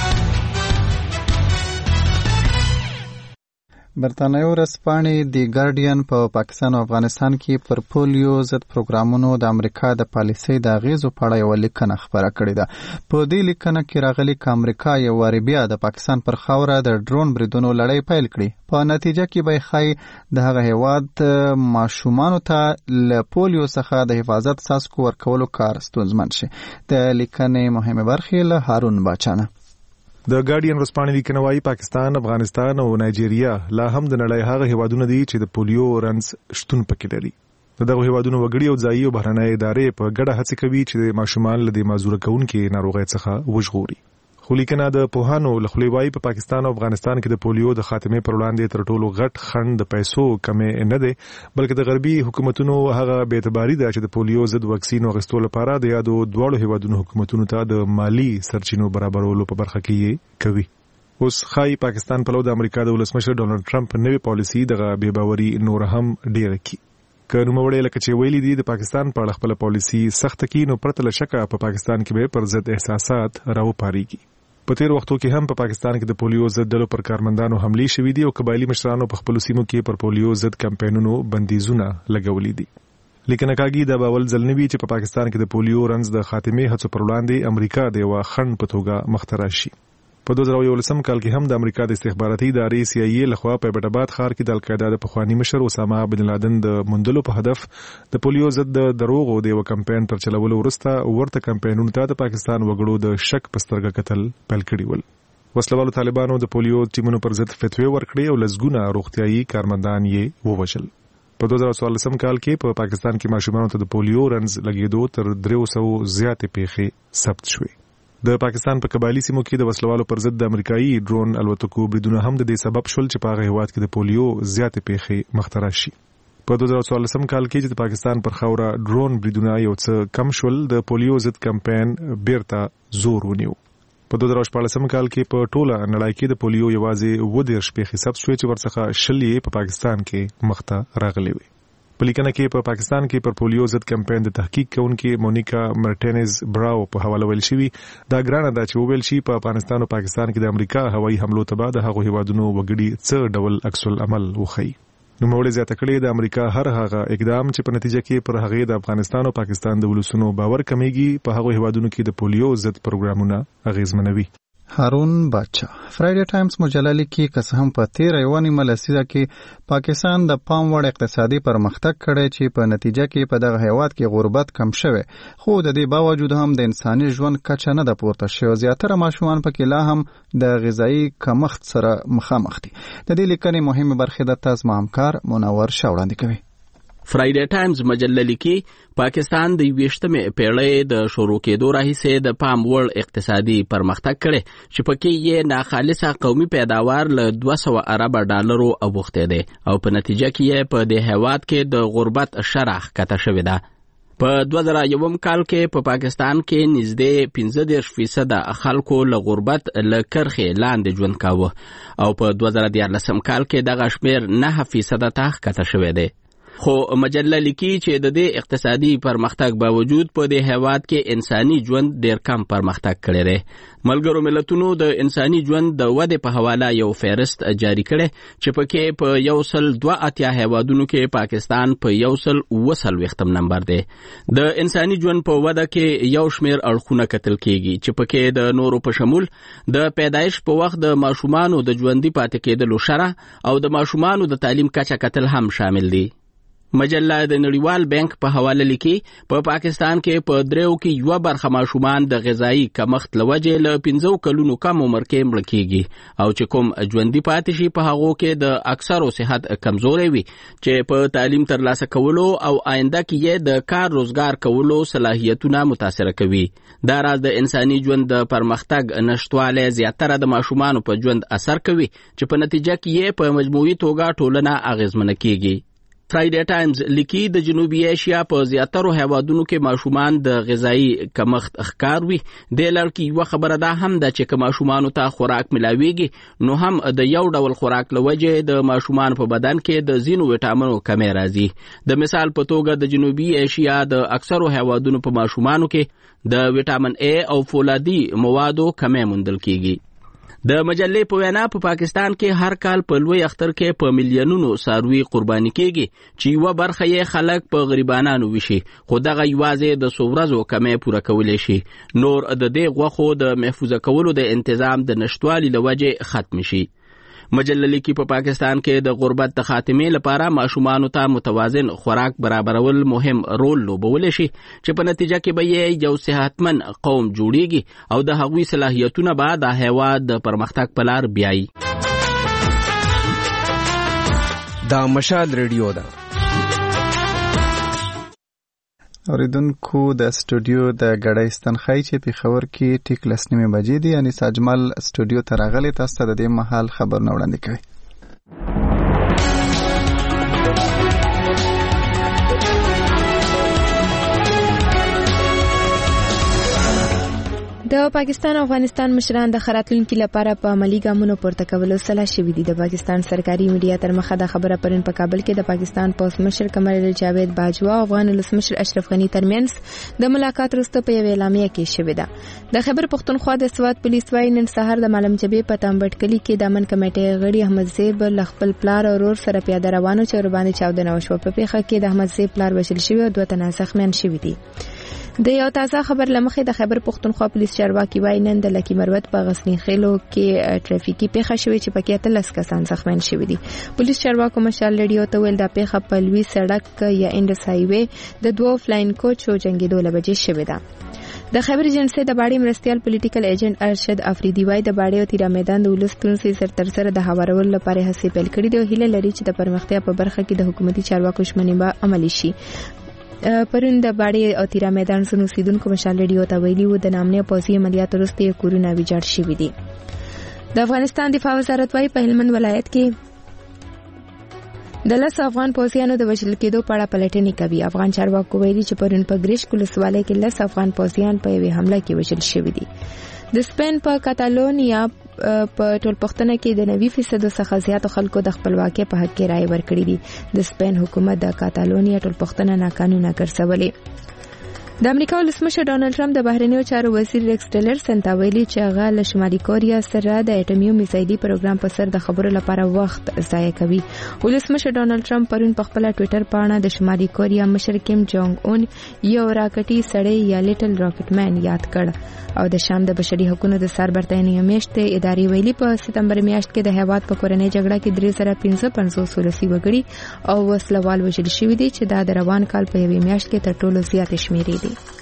برتانوي ورځپاڼې دی ګارډین په پاکستان او افغانستان کې پر پولیو ضد پروګرامونو د امریکا د پالیسۍ د اغیزو په اړه یو لیکنه خپره کړې ده. په دې لیکنه کې راغلي چې امریکا یو واري بیا د پاکستان پر خاوره د ډرون بریدونو لړۍ پیل کړي. په نتیجه کې به خای د هغه هیواد ماشومانو ته له پولیو څخه د حفاظت څاڅکو ورکولو کار ستونزمن شي. د لیکنې مهمه برخه له هارون باچانه. د ګارډین ورځپاڼې لیکنه وايي پاکستان، افغانستان او نایجیریا لا هم د نړۍ هغه هیوادونه دي چې د پولیو رنځ شتون پکې لري. دغه هیوادونو وګړي او ځایي او بهرنۍ ادارې په ګډه هڅه کوي چې ماشومان له دې معذوره کوونکې ناروغۍ څخه وژغوري. خو لیکنه د پوهانو له خولې وایي په پاکستان او افغانستان کې د پولیو د خاتمې پر وړاندې تر ټولو غټ خنډ د پیسو کمې نه دی، بلکې د غربي حکومتونو هغه بې اعتباري ده چې د پولیو ضد واکسین اخیستو لپاره د یادو دواړو هیوادونو حکومتونو ته د مالی سرچینو برابرولو په برخه کې یې کوي. اوس ښایي پاکستان په لور د امریکا د ولسمشر ډونالډ ټرمپ نوې پالیسي دغه بې باوري نور هم ډیره کړي. که نوموړی لکه چې ویلي دي د پاکستان په اړه خپله پالیسي سخته کړي، نو پرته له شکه په پاکستان کې به پر ضد احساسات راوپارېږي. په تیر وختو کې هم په پاکستان کې د پولیو ضد ډلو پر کارمندانو حملې شوې دي او قبایلي مشرانو په خپلو سیمو کې پر پولیو ضد کمپاینونو بندیزونه لګولي دي. لیکن کاږي دا به اول ځل نه وي چې په پاکستان کې د پولیو رنځ د خاتمې هڅو پر وړاندې امریکا د یوه خنډ په توګه مخته راشي. په 2011 کال کې هم د امریکا د استخباراتي ادارې CIA لخوا په ایبټ آباد ښار کې د القاعده د پخواني مشر اسامه بن لادن د موندلو په هدف د پولیو ضد د دروغو د یو کمپاین تر چلولو وروسته ورته کمپاینونو ته د پاکستان وګړو د شک په سترګه کتل پیل کړي ول. وسلوالو طالبانو د پولیو ټیمونو پر ضد فتوی ورکړي او لسګونه روغتيایي کارمندان یې ووژل. په 2014 کال کې په پاکستان کې ماشومانو ته د پولیو رنځ لګیدو تر 300 زیاتې پیښې ثبت شوې. د پاکستان په قبایلی سیمو کې د وسلوالو پر ضد د امریکایي ډرون الوتکو بریدونه هم د دې سبب شول چې په هغه هیواد کې د پولیو زیاتې پیښې مخته راشي. په 2014 کال کې چې د پاکستان پر خاوره ډرون بریدونه یو څه کم شول، د پولیو ضد کمپاین بیرته زور ونیو. په 2014 کال کې په ټوله نړۍ کې د پولیو یوازې 20 پیښې ثبت شوې چې ورڅخه 20 په پاکستان کې مخته راغلي وي. په لیکنه کې په پاکستان کې پر پولیو ضد کمپاین د تحقیق کوونکې مونیکا مرټینز براو په حواله ویل شوی دا ګرانه ده چې وویل شي په افغانستان او پاکستان کې د امریکا هوایي حملو ته بعد هغه هیوادونو وګړي څه ډول عکس العمل وخی. نو موږ زیاته کړې د امریکا هر هغه اقدام چې په نتیجه کې پر هغه د افغانستان او پاکستان د ولسونو باور کمیږي په هغه هیوادونو کې د پولیو ضد پروګرامونه اغیزمنوي. هارون باچا فرایډے ټایمز مجله لیکي که څه هم په تیر یو نیمه لسیزه کې پاکستان د پام وړ اقتصادي پرمختګ کړی چې په نتیجه کې په دغه هیواد کې غربت کم شوی، خو د دې باوجود هم د انساني ژوند کچه نه ده پورته شوې. زیاتره ماشومان پکې لا هم د غذایي کمښت سره مخامخ دي. د دې لیکنې مهمه برخه د تاسو همکار منور شاه وړاندې کوي. فرایډے ټایمز مجله لیکي پاکستان د 20مې پیړۍ د شروع کېدو راهیسې د پام وړ اقتصادي پرمختګ کړي چې پکې یې ناخالصه قومي پیداوار له 200 ارب ډالرو اوښته دي او په نتیجه کې یې په دې هیواد کې د غربت شرح کته شوې ده. په 2001 کال کې په پاکستان کې نږدې 15% خلکو له غربت له کرښې لاندې ژوند کاوه او په 2014 کال کې دغه شمیر 9% ته کته شوی دی. خو مجله لیکي چې د دې اقتصادي پرمختګ باوجود په دې هیواد کې انساني ژوند ډېر کم پرمختګ کړی دی. ملګرو ملتونو د انساني ژوند د ودې په حواله یو فهرست جاری کړی چې پکې په 182 هیوادونو کې پاکستان په 140 نمبر دی. د انساني ژوند په وده کې یو شمیر اړخونه کتل کیږي چې پکې د نورو په شمول د پیدایش په وخت د ماشومانو د ژوندۍ پاتې کېدلو شرح او د ماشومانو د تعلیم کچه کتل هم شامل دي. مجله د نړیوال بانک په حواله لیکي په پاکستان کې په دریو کې یو برخه ماشومان د غذایی کمښت لوجې له 15 کلونو کم عمر کې مړ کیږي او چې کوم ژوندۍ پاتې شي په هغو کې د اکثرو صحت کمزوري وي چې په تعلیم ترلاسه کولو او آینده کې د کار روزګار کولو صلاحیتونه متاثر کوي. دا راز د انساني ژوند د پرمختګ نشټواله زیاتره د ماشومانو په ژوند اثر کوي چې په نتیجه کې په مجموعي توګه ټولنه اغیزمنه کیږي. فرایډے ټایمز لیکي د جنوبي ایشیا په زیاترو هیوادونو کې ماشومان د غذایی کمښت ښکار وي. د لړکی یو خبره ده هم ده چې که ماشومانو ته خوراک ملاويږي نو هم د یو ډول خوراک لوجې د ماشومان په بدن کې د زینو وټامینو کمی راځي. د مثال په توګه د جنوبي ایشیا د اکثرو هیوادونو په ماشومانو کې د وټامین A او فولادي موادو کمی موندل کیږي. د مجلې په وینا په پاکستان کې هر کال په لوی اختر کې په میلیونونو څاروي قرباني کیږي چې یو برخه یې خلک په غریبانو وشي، خو دغه یوازې د سورزو کمې پوره کولای شي. نور د دې غوښو د محفوظ کولو د تنظیم د نشټوالي لوجې ختم شي. مجله لیکي په پاکستان کې د غربت د خاتمې لپاره ماشومانو ته متوازن خوراک برابرول مهم رول لوبولی شي چې په نتیجه کې به یو صحتمن قوم جوړیږي او د هغوی صلاحیتونه به د هیواد د پرمختګ په لار بیایي. دا مشال ریډیو ده. اوریدونکو د سټوډیو د غړای ستنخای چې په خبر کې ټیک لسنیمه بجې دي یعنی ساجمال سټوډیو ته راغلي تاسو ته د دې محل خبر نه وړاندې کوي. د پاکستان او افغانستان مشران د خراتلونکو لپاره په عملی ګامونو پورته کولو سلا شوي دي. د پاکستان سرکاري میډیا تر مخه د خبره پرون په کابل کې د پاکستان پوس مشر قمر جاوید باجوا او افغان ولسمشر اشرف غنی ترمنځ د ملاقات وروسته په یوه اعلامیه کې شوې ده. د خیبر پختونخوا د سواد پولیس وايي نن سهار د معلم جبې په تامبټ کلی کې د امن کمیټې غړي احمد زیب خپل پلار او ورور سره پیاده روانو چې ورباندې چاودنه وشوه. په پیښه کې د احمد زیب پلار وژل شوی او 2 تنه زخمیان شوي دي. د یو تازه خبر لمخې د خیبر پختونخوا پولیس چارواکي وايي نن د لکی مروت په غسنی خېلو کې ټرافیکي پیښه شوې چې پکې 13 کسان زخمیان شوي دي. پولیس چارواکو مشال لډیو ته ویل د پیښه په لوی سړک یا انډس هایوي د 2 فلاین کوچ او جنگیدو لبجې شوې ده. د خیبر ایجنسی د باړې مرستيال پولیټیکل ایجنټ ارشد افریدی وايي د باړې او تیرا میدان د ولس تونسي سر تر سره د هوارول لپاره هڅې پیل کړې دي او هیله لري چې د پرمختیا په برخه کې د حکومتي چارواکو شمنې به عملي شي. پرون د باړې او تیرا میدان سونو سیدونکو مشال لډیو ته ویلي و د نامنه پوزي عملیات وروسته کورونه ویجاړ شوي دي. د افغانستان دفاع وزارت وايي په هلمند ولایت کې د 10 افغان پوځیانو د وژل کېدو په اړه پلټنې کوي. افغان چارواکو ویلي چې پرون په ګریش ولسوالۍ کې 10 افغان پوځیان په یوه حمله کې وژل شوي دي. د سپین په کاتالونیا په ټولپښتنه کې د 90% څخه زیاتو خلکو د خپلواکۍ په حق کې رائے ورکړې دي. د سپین حکومت د کاتالونیا ټولپښتنه ناقانونه ګرځولې. د امریکا ولسمشر ډانلډ ټرمپ د بهرنیو چارو وزیر ریکس ټیلرسن ته ویلي چې هغه له شمالي کوریا سره د اټومي میزایلي پروګرام په سر د خبرو لپاره وخت ضایع کوي. ولسمشر ډانلډ ټرمپ پرون په خپل ټوئیټر باندې د شمالي کوریا مشر کیم جونګ اون یو راکټي سړی یا لیټل راکټ مین یاد کړ او د شام د بشري حقوقو د سربرتانیې میاشتې ادارې ویلي په سپتمبر میاشت کې د هیواد په کورنۍ جګړه کې 3550 ولسي وګړي او وسلوال وژل شوي دي چې د روان کال په یوې میاشت کې تر ټولو زیات شمیرې دي.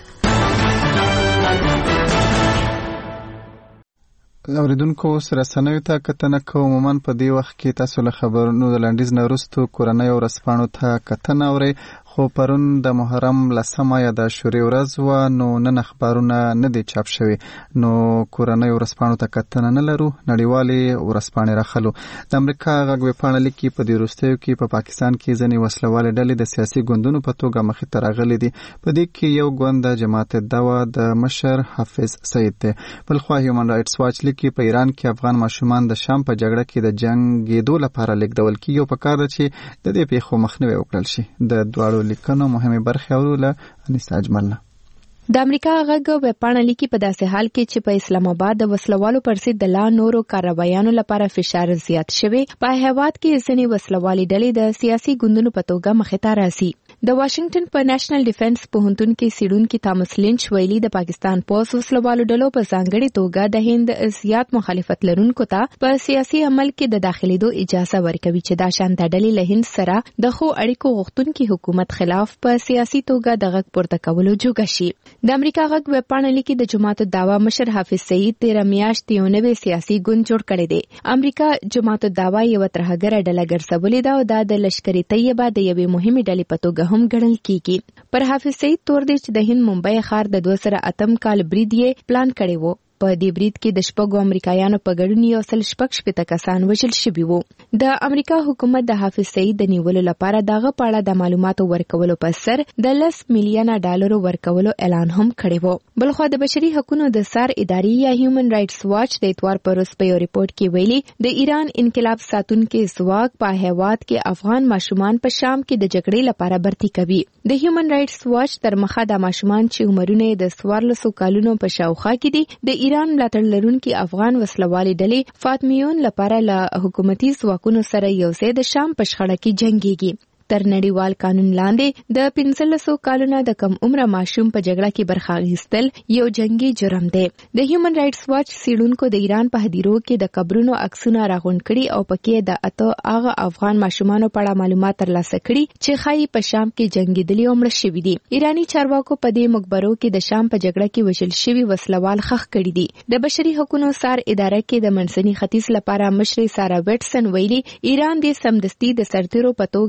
اوریدونکو سره سنوي ته کتنه کوم عموما په دې وخت کې تاسو له خبرونو د لنډیز نه وروسته کورنۍ او رسپانو ته کتنه اوري. خو پرون د محرم لسمه یا د عاشورې ورځ و نو نن اخبارونه نه دي چاپ شوي نو کورنۍ ورسپانو ته کتنه نه لرو. نړیوالې ورسپانې راخلو. د امریکا غږ ویبپاڼه لیکي په دې وروستیو کې په پاکستان کې ځینې وسلوالې ډلې د سیاسي ګوندونو په توګه مخې ته راغلي دي. په دې کې یو ګوند د جماعت الدعوه د مشر حافظ سعید دی. بلخوا هیومن رائټس واچ لیکي په ایران کې افغان ماشومان د شام په جګړه کې د جنګېدو لپاره لیږدول کیږي او پکار ده چې د دې پیښو مخنیوی وکړل شي. د دواړو لیکنو مهمه برخه اورول انیسا اجملنا. د امریکا غږ ویبپاڼه لیکي په داسې حال کې چې په اسلام آباد د وسلوالو پر ضد د لا نورو کاروایانو لپاره فشار زیات شوی په هیواد کې ځینې وسلوالي ډلې د سیاسي ګوندونو په توګه مخې ته راځي. د واشنگټن په نېشنل ډیفنس پوهنتون کې سیډونکي تامس لینچ ویلي د پاکستان پوس وسلوالو ډلو په ځانګړي توګه د هند زیات مخالفت لرونکو ته په سیاسي عمل کې د داخليدو اجازه ورکوي چې دا شان ډلې له هند سره د خو اړیکو غوښتونکي حکومت خلاف په سیاسي توګه د غږ پورته کولو جوګه شي. د امریکا غږ ویبپاڼه لیکي د جماعت الدعوه مشر حافظ سعید 13 میاشتې یو نوی سیاسي ګوند جوړ کړی دی. امریکا جماعت الدعوه یو ترهګره ډله ګرځولې ده او د لشکري طیبه د یوې مهمې ډلې په توګه هم ګڼل کیږي. پر حافظ سعید تور دی چې د هند ممبئی ښار د 2008 کال برید یې پلان کړی وو. په دې برید کې د شپږو امریکایانو په ګډون یو سل شپږ کسان وژل شوي وو. د امریکا حکومت د حافظ سعید د نیولو لپاره دغه په اړه د معلوماتو ورکولو په سر د $10 میلیونه ورکولو اعلان هم کړی وو. بلخو د بشري حقوقو د سر ادارې یا هیومن رائټس واچ د اتوار پر ورځ په یو ریپورت کې ویلي د ایران انقلاب ساتونکو ځواک په هیواد کې افغان ماشومان په شام کې د جګړې لپاره برتي کوي. د هیومن رائټس واچ تر مخه د ماشومان چې عمرونه د 14 کالونو په شاوخوا کې دي د ایران ملاتړ لرونکي افغان وسلوالي ډلې فاطمیون لپاره له حکومتي ځواکونو سره یو ځای د شام په شخړه کې جنګيږي. تر نړیوال قانون لاندې د 1500 کالونو د کم عمره ماشوم په جګړه کې برخه اخیستل یو جنگي جرم دی. د هیومن رائټس واچ سیډونکو د ایران په هدیرو کې د قبرونو عکسونه راغونډ کړي او پکې د اته هغه افغان ماشومانو په اړه معلومات ترلاسه کړي چې خایي په شام کې جنگیدلي او مړه شوي دي. ایرانی چارواکو په دې مقبرو کې د شام په جګړه کې وژل شوي وسلوال خښ کړي دي. د بشري حقوقو سار اداره کې د منځني ختیځ لپاره مشر سارا وټسن ویلي ایران د سمدستي د سرتیرو په توګه د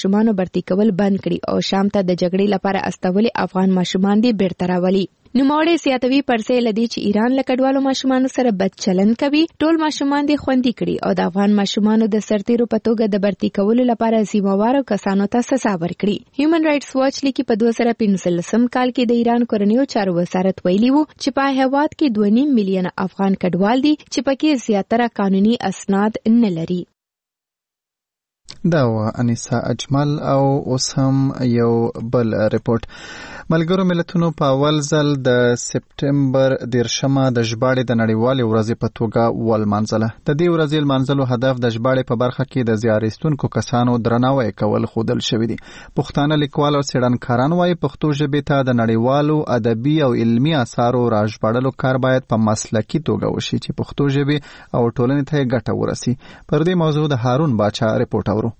ماشومانو برتي کول بند کړي او شام ته د جګړې لپاره استولي افغان ماشومان دي بیرته راولي. نوموړی زیاتوي پرسه لدی چې ایران له کډوالو ماشومانو سره بد چلند کوي، ټول ماشومان دي خوندي کړي او د افغان ماشومانو د سرتیرو په توګه د برتي کولو لپاره ذمہوارو کسانو ته سزا ورکړي. هیومن رائټس واچ لیکي په 2015 کال کې د ایران کورنیو چارو وزارت ویلي وو چې په هیواد کې 2.5 میلیونه افغان کډوال دي چې پکې زیاتره قانوني اسناد نه لري. دا و انیسا اجمل او اوس هم یو بل ریپورت. ملګرو ملتونو په اول ځل د سپټمبر 10مه د ژباړې د نړیوالې ورځې په توګه ولمانځله. د دې ورځې لمانځلو هدف د ژباړې په برخه کې د زیارستونکو کسانو درناوی کول ښودل شوی دی. پښتانه لیکوال او څېړنکاران وايي پښتو ژبې ته د نړیوالو ادبي او علمي اثارو راژباړلو کار باید په مسلکي توګه وشي چې پښتو ژبې او ټولنې ته ګټه ورسي. پر دې موضوع د هارون باچا ریپورت اورو.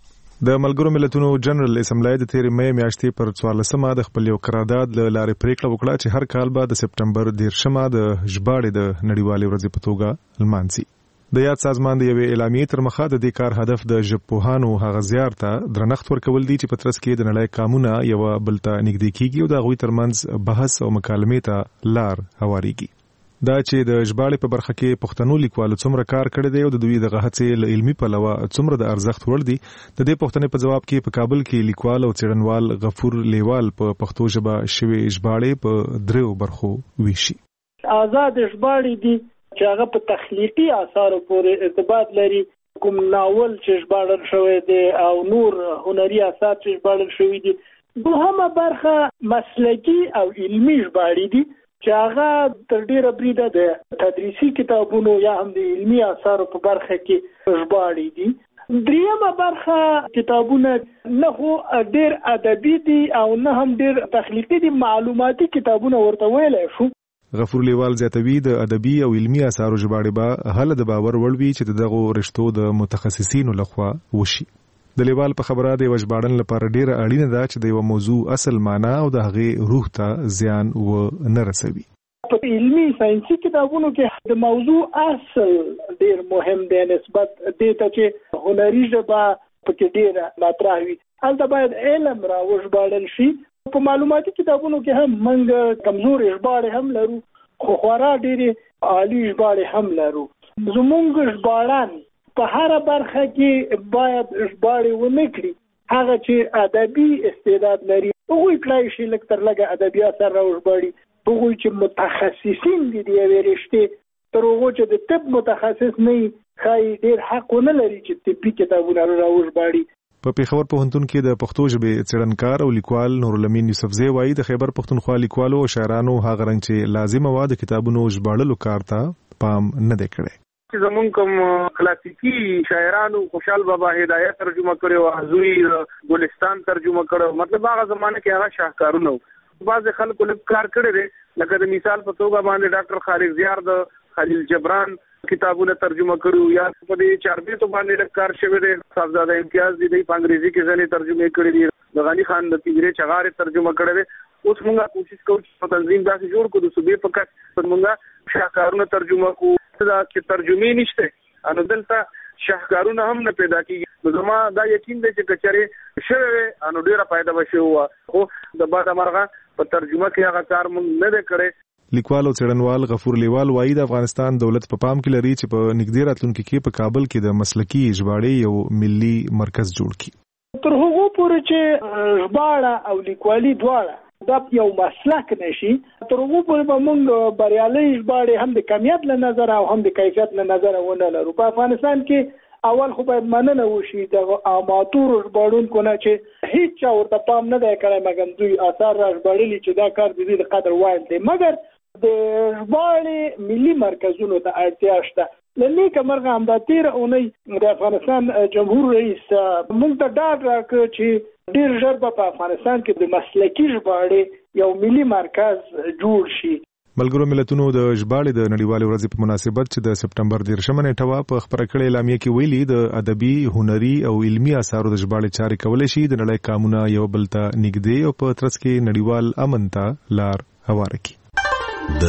د ملګرو ملتونو جنرال اسمبلی د تیرې مې میاشتې پر 14مه د خپل یو قرارداد له لارې پریکړه وکړه چې هر کال به د سپټمبر 10مه د ژباړې د نړیوالې ورځې په توګه لمانځي. د یاد سازمان د یوې اعلامیې تر مخه د دې کار هدف د ژبپوهانو هغه زیار ته درنښت ورکول دي چې په ترڅ کې د نړۍ قامونه یو بل ته نږدې کیږي او د هغوی ترمنځ بحث او مکالمې ته لار هواریږي. دا چې د ژباړې په برخه کې پښتنو لیکوالو څومره کار کړی دی او د دوی د هڅې له علمي پلوه څومره د ارزښت وړ دي، د دې پوښتنې په جواب کې په کابل کې لیکوال او څېړنوال غفور لیوال په پښتو ژبه شوې ژباړې په دریو برخو ویشي. آزاد ژباړې دي چې هغه په تخلیقي آثارو پورې ارتباط لري، کوم ناول چې ژباړل شوی دی او نور هنري آثار چې ژباړل شوي دي. دوهمه برخه مسلکي او علمي ژباړې دي چې هغه تر ډیره بریده د تدریسي کتابونو یا هم د علمي اثارو په برخه کې ژباړې دي. دریمه برخه کتابونه نه خو ډیر ادبي دي او نه هم ډیر تخلیقي دي، معلوماتي کتابونه ورته ویلی شو. غفور لیوال زیاتوي د ادبي او علمي اثارو ژباړې به هله د باور وړ وي چې دغه رشتو د متخصصینو لخوا وشي. د لیوال په خبره د ژباړن لپاره ډیره اړینه ده چې د یو موضوع اصل معنا او د هغې روح ته زیان و نه رسوي. په علمي ساينسي کتابونو کې د موضوع اصل ډیر مهم دی نسبت دې ته چې هنري ژبه پکې ډیره مطرح وي. هلته باید علم را وژباړل شي. په معلوماتي کتابونو کې هم موږ کمزوري ژباړې هم لرو، خو خورا ډېرې عالي ژباړې هم لرو. زموږ ژباړن په هر برخه کې باید ژباړې ونه کړي. هغه چې ادبي استعداد لري هغوی کړای شي لږ تر لږه ادبي اثر راوژباړي. هغوی چې متخصصین دي د یوې رشتې تر هغو چې د طب متخصص نه وي ښایي ډېر حق ونه لري چې طبي کتابونه راوژباړي. په پېښور پوهنتون کې د پښتو ژبې څېړنکار او لیکوال نورالامین یوسفزی وایي د خیبر پښتونخوا لیکوالو او شاعرانو هغه رنګ چې لازمه وه د کتابونو ژباړلو کار ته پام نه دی کړی. چې زمونږ کوم کلاسیکي شاعرانو خوشحال بابا هدایت ترجمه کړو، حضوری ګلستان ترجمه کړو، مطلب هغه زمانه کې هغه شاهکارونه بعض خلکو لږ کار کړی دی. لکه د مثال په توګه باندې ډاکټر خالد زیار د خلیل جبران کتابونه ترجمه کړو، یا په دې چاربیتو باندې لږ کار شوی دی. صاحبزاده امتیاز دي په انګریزي کې ځینې ترجمه کړې دي. د غنی خان د پیغرې چغارې ترجمه کړې ده. اوس موږ کوشش کوو چې تنظیم داسې جوړ کړو د صوبې په کچ موږ شاهکارونه ترجمه کوو. دا چې ترجمې نشته انو دلته شاهکارونه هم نه پیدا کیږي. زما دا یقین دی چې کچره شوی انو ډیره پیدا بشي وو، خو د بعد مرغه په ترجمه کې هغه کار موږ نه کړی. لیکوال او څېړنوال غفور لیوال وایي د افغانستان دولت په پام کې لري چې په نږدې راتلونکي کې په کابل کې د مسلکي ژباړې یو ملي مرکز جوړ کړي. تر هغو پورې چې ژباړه او لیکوالي دواړه دا یو مسلک نشي، تر هغو پورې به موږ بریالۍ ژباړې هم د کمیت له نظره او هم د کیفیت له نظره ونه لرو. په افغانستان کې اول خو باید مننه وشي د اماتورو ژباړونکو نه چې هیڅ چا ورته پام نه دی کړی، مګر دوی اثار را ژباړلي چې دا کار د دوی د قدر وړ دی. مګر د ژباړې ملي مرکزونو ته اړتیا شته. له نیکه مرغه همدا تېره اونۍ د افغانستان جمهور رئیس موږ ته ډاډ راکړ چې ډېر ژر به په افغانستان کې د مسلکي ژباړې یو ملي مرکز جوړ شي. ملګرو ملتونو د ژباړې د نړیوالې ورځې په مناسبت چې د سپټمبر 10مه نیټه وه په خپره کړې اعلامیه کې ویلي د ادبي، هنري او علمي اثارو د ژباړې چارې کولی شي د نړۍ قامونه یو بل ته نږدې او په ترڅ کې نړیوال امن ته لار هواره کړي. د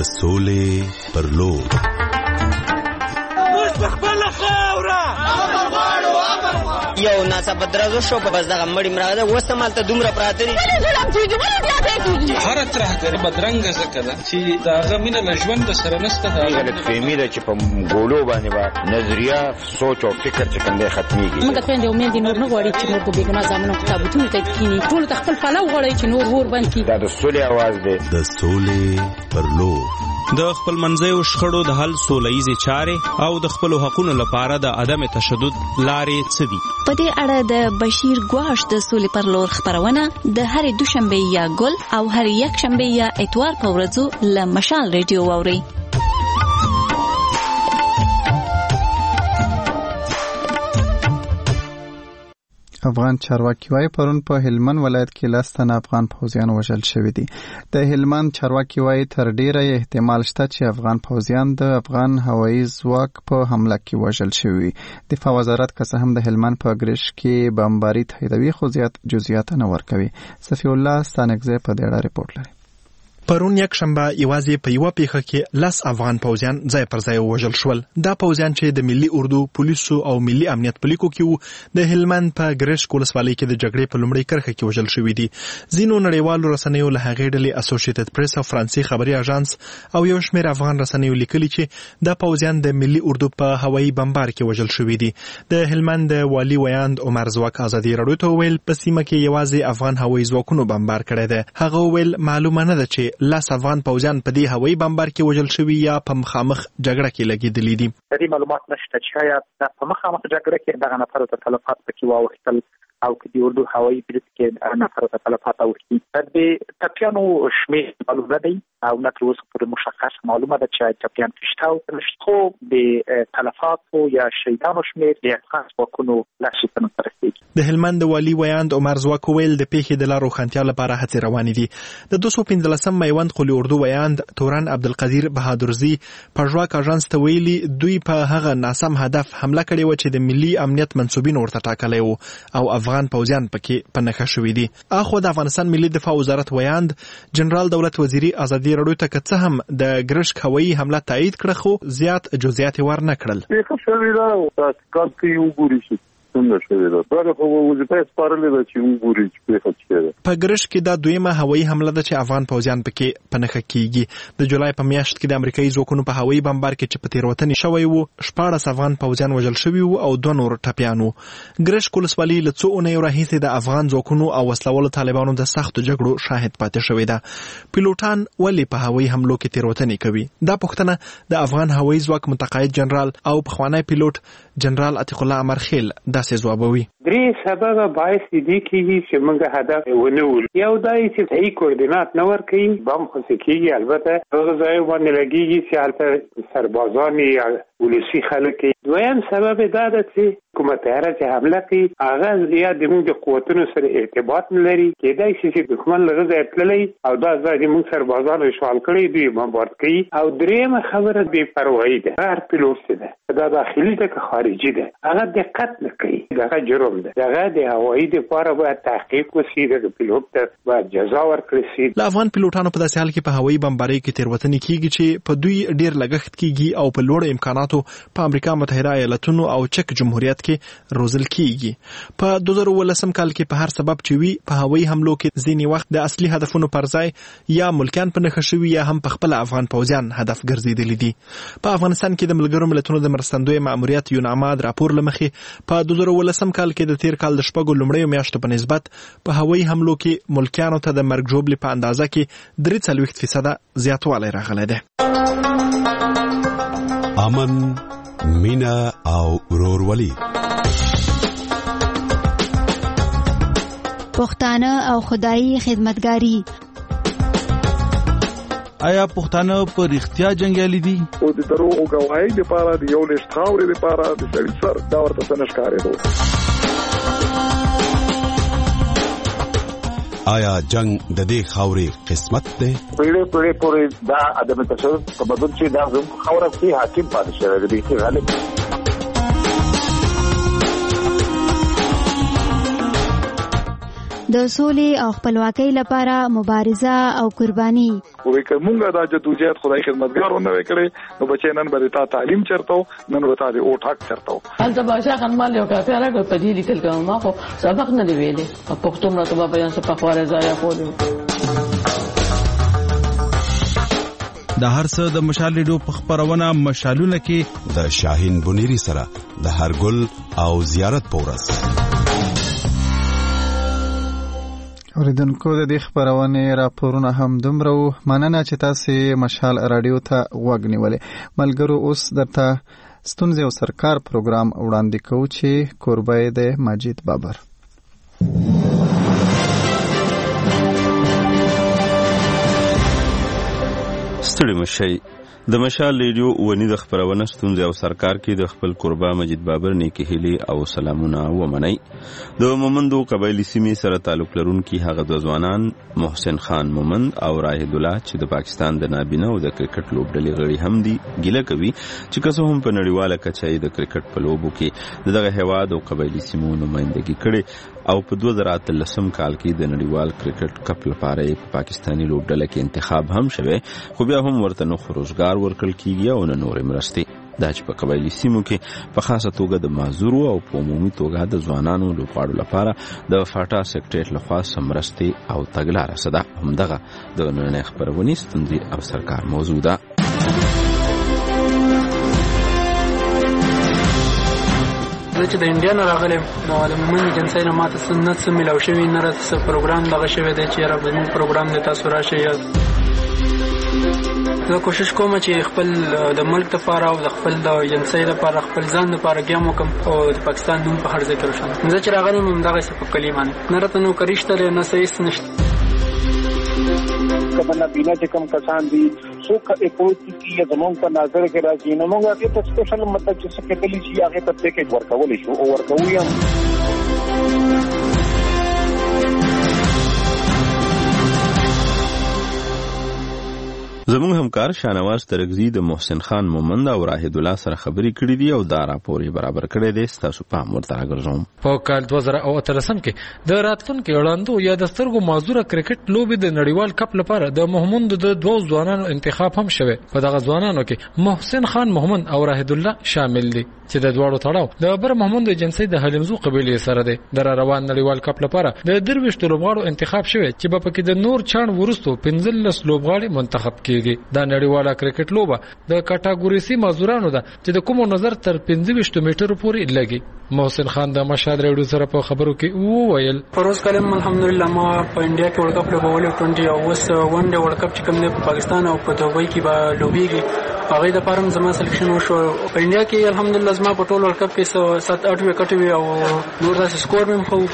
سولې پر لور یو ناڅاپه درز وشو بس دغه مړی مراغله وسه مالته دومره پراته دي هر ترهګر بدرنګ زکه ده چې داغه مینه له ژوند سره نسته دا غلط فهمي ده چې په ګولو باندې با نظریه سوچ او فکر چې کوم دی ختميږي موږ ته یو مې د نور نه غواړي چې نور به ګنا زمونږ کتابونه ته کینی ټول خپل پلو غواړي چې نور ور باندې دا د سولې आवाज دی د سولې پر لور د خپل منځیو شخړو د حل سولهییزې چارې او د خپل حقوقو لپاره د عدم تشدد لارې څه دي؟ په دې اړه د بشیر ګواش د سولې پر لور خبرونه د هر دوشنبه یا ګل او هر یک شنبه یا اتوار په ورځو له مشال ریډیو واوري. افغان چارواکي وايي پرون په هلمند ولایت کې 10 تنه افغان پوځیان وژل شوي دي. د هلمند چارواکي وايي تر ډیره احتمال شته چې افغان پوځیان د افغان هوایي ځواک په حمله کې وژل شوي. دفاع وزارت که څه هم د هلمند په ګرش کې بمباري تاییدوي خو زیات جزئیات نه ورکوي. صفی الله ستانکزی په دې اړه رپورټ لري. پرون یک شنبه یوازې په یو پیښه کې 10 افغان پوځیان ځای پر ځای وژل شول. دا پوځیان چې د ملي اردو پولیسو او ملي امنیت پلیکو کې وو د هلمند په ګرش ولسوالۍ کې د جګړې په لومړۍ کرښه کې وژل شوي دي. ځینو نړیوالو رسنیو له هغې ډلې اسوسییټډ پریس او فرانسې خبري اژانس او یو شمېر افغان رسنیو لیکلي چې دا پوځیان د ملي اردو په هوایي بمبار کې وژل شوي دي. د هلمند والي ویاند عمر ځواک ازادي راډیو ته ویل په سیمه کې یوازې افغان هوایي ځواکونو بمبار کړی دی. هغه ویل معلومه نه ده چې 10 افغان پوځیان په دې هوایي بمبار کې وژل شوي یا په مخامخ جګړه کې لګېدلي دي. د دې معلومات نشته چې شاید په مخامخ جګړه کې دغه نفرو ته تلفات پکې واوښتل او کې د اردو هوایي بریټ کې نفرو ته تلفات واوښتي. د ټپیانو شمېر معلومه دی او نه تر اوسه پورې مشخص معلومه ده چې ټپیان شته او خو د تلفاتو یا شهیدانو شمېر د افغان ځواکونو لاسو ته نه رسېږي. د هلمند والي ویاند عمر ځواک ویل د پیښې د لارو روښانتیا لپاره هڅې روانې دي. د 215 میوند قلی اردو ویاند توران عبدالقدیر بهادرزی پژواک اژانس ته ویلي دوی په هغه ناسم هدف حمله کړې و چې د ملي امنیت منسوبین ورته ټاکلی و او افغان پوځیان پکې په نښه شوي دي. اخو د افغانستان ملي دفاع وزارت ویاند جنرال دولت وزیری ازادي راډیو ته که څه هم د ګرشک هوایي حمله تایید کړه خو زیات جزئیات ورنه کړل. څنګه شوې ده دا خو وظیفه سپارلې ده چې وګوري چې په څه کې ده. په ګرش کې دا دویمه هوایي حمله ده چې افغان پوځیان پکې پنهخه کیږي. د جولای په میاشت کې د امریکایي ځواکونو په هوایي بمبار کې چې په تیروتنې شوی وو 14 افغان پوځیان وژل شوي وو او 2 نور ټپیان وو. ګرش ولسوالۍ له څو اونیو راهیسې د افغان ځواکونو او وسلوالو طالبانو د سختو جګړو شاهد پاتې شوی ده. پیلوټان ولې په هوایي حملو کې تیروتنې کوي؟ دا پوښتنه د افغان هوایي ځواک متقاعد جنرال او پخوانی پیلوټ جنرال عتیق الله امرخیل داسې ځوابوي. درې سببه باعث دي کېږي چې موږ هدف ونه ولرو. یو دا چې صحیح کوردینات نه ورکوي بم خو کېږي البته هغه ځای باندې لګېږي چې هلته سربازان یا ولسي خلک. دویم سبب دا ده چې کومه طیاره چې حمله کوي هغه یا د موږ د قوتونو سره ارتباط نه لري. کېدای شي چې دښمن له ځای تللی او دا ځای د موږ سربازانو اشغال کړی دوی بمبارد کوي. او دریمه خبره بې پروایي ده. هر پیلوټ چې ده دا داخلي ده که خارجي ده هغه دقت نه کوي. دغه جرم ده. دغه د هوایي دپاره باید تحقیق وشي. د پیلوټ ته باید جزا ورکړل شي. له افغان پیلوټانو په داسې حال کې په هوایي بمبارۍ کې تېروتنې کېږي چې په دوی ډېر لګښت کېږي او په لوړو امکاناتو په امریکا متحده ایالتونو او چک جمهوریت کې روزل کېږي. په 2018 کال کې په هر سبب چې وي په هوایي حملو کې ځینې وخت د اصلي هدفونو پر ځای یا ملکیان په نښه شوي یا هم په خپل افغان پوځیان هدف ګرځېدلي دي. په افغانستان کې د ملګرو ملتونو د مرستندوی ماموریت یوناما د راپور له مخې په 2018 کال کې د تیر کال د شپږو لومړیو میاشتو په نسبت په هوایي حملو کې ملکیانو ته د مرګ ژوبلې په اندازه کې 43% زیاتوالی راغلی دی. امن، مینا او ورورولي. پښتانه او خدایي خدمتګاری. آیا پښتانه په رښتیا جنگیالي دي؟ او د دروغو گواهی لپاره د یو لښت خاورې لپاره د سړي سر دا ورته څه نه ښکارېدو. آیا جنگ د دې خاورې قسمت دی؟ پیړۍ پورې دا عدم تشدد په بدل چې دا زموږ خاوره کې حاکم پاتې شوی دی چې غالب. د سولې او خپلواکۍ لپاره مبارزه او قرباني. وې کومه دا جدوجہد خدای خدمتګارونه وکړي نو بچی نن به تا تعلیم چرته نن به تا د اوټ حق چرته هلته باشا خنمال یو کافي راغی په دې لیکل کوم ما خو سبق نه دی ویلې په پښتو مرته به بیان څه په خواره ځای خو د هر څه د مشال ریډیو په خبرونه مشالونه کې د شاهین بنيري سره د هرګل او زیارت پورس اوریدونکو د دې خبرونه راپورونه هم دومره مننه چې تاسو مشال رادیو ته وګ نیولې. ملګرو اوس درته ستونزې او سرکار پروګرام وړاندې کوو چې قربای د ماجد بابر. ستړي مشي د مشال ریډیو ونی د خبرونه ستونزې او سرکار کې د خپل قربا مجید بابر نیکی هلي او سلامونه ومني. د مومندو قبایلی سیمې سره تعلق لرونکي هغه د ځوانان محسن خان مومند او راهد الله چې د پاکستان د نابینا او د کرکټ لوبډلې غړي هم دي ګیله کوي چې کسو هم په نړیواله کچه د کرکټ په لوبو کې دغه هواد او قبایلی سیمو نمائندګي کړي او په 2013 کال کې د نړیوال کرکټ کپ لپاره په پاکستانی لوبډله کې انتخاب هم شوه خو بیا هم ورته نو روزګار ورکړل کیږي او نورې مرستې دا چې په قبایلی سیمو کې په خاصه توګه د معذورو او په عمومي توګه د ځوانانو لوبغاړو لپاره د فاټا سیکریټریټ لخوا سمرستې او تګلاره صدا همدغه د نړۍ خبرونې ستونزې او سرکار موضوع ده. چې د انډیا نه راغلم نو د مومن جنسي نه ماته سنت سم ملاو شوی نه راځي پروګرام دغه شوی دی چې را زموږ پروګرام د تاسو راشي. زه کوشش کوم چې خپل د ملک لپاره او د خپل د جنسي لپاره خپل ځان لپاره ګام وکم او د پاکستان نوم په هر ځای کې روشن. زه چې راغلم همدغه څه په کلمانه نه راته نو کریشته نه سېس نشته. کبنا بینا چې کوم کسان دي څوک اپوزیشن کې زموږ په نظر کې راځي نو موږ هغه ته سپیشل مطلب چې څه کېدلی شي هغه ته پیکیج ورکول شو او ورکوي هم. زموږ همکار شانواز ترغزی د محسن خان مومند او راهد الله سره خبرې کړې دي او دا راپور برابر کړی دی. تاسو په امر تراګرځوم. په کال 2013 کې د راتلونکو وړاندو یا د سترګو معذوره کرکټ لوبي د نړیوال کپ لپاره د محمد د دوه ځوانانو انتخاب هم شوه. په دغه ځوانانو کې محسن خان محمد او راهد الله شامل دي چې د دوړو تړاو د بر محمد جنسي د حلمزو قبيله سره دي. د روان نړیوال کپ لپاره د درويشت لوبغاړو انتخاب شوه چې په کې د نور چاڼ ورستو 15 لوبغاړي منتخب کیږي. دا نړیواله کرکټ لوبه د کټاګوري سي مازورانو ده چې د کومو نظر تر 25 میټر پورې لګي. محسن خان د مشهد ریډیو سره په خبرو کې وویل پروز کلم الحمدلله ما په انډیا کې ورلد کپ لوبول 20 او وس ون ډے ورلد کپ چې کوم دی په پاکستان او په دوبۍ کې به لوبيږي هغه د پارم زما سلیکشن وشو. په انډیا کې الحمدلله زما په ټول ورلد کپ کې 7-8 وکټ وی او نور داسې سکور مې خو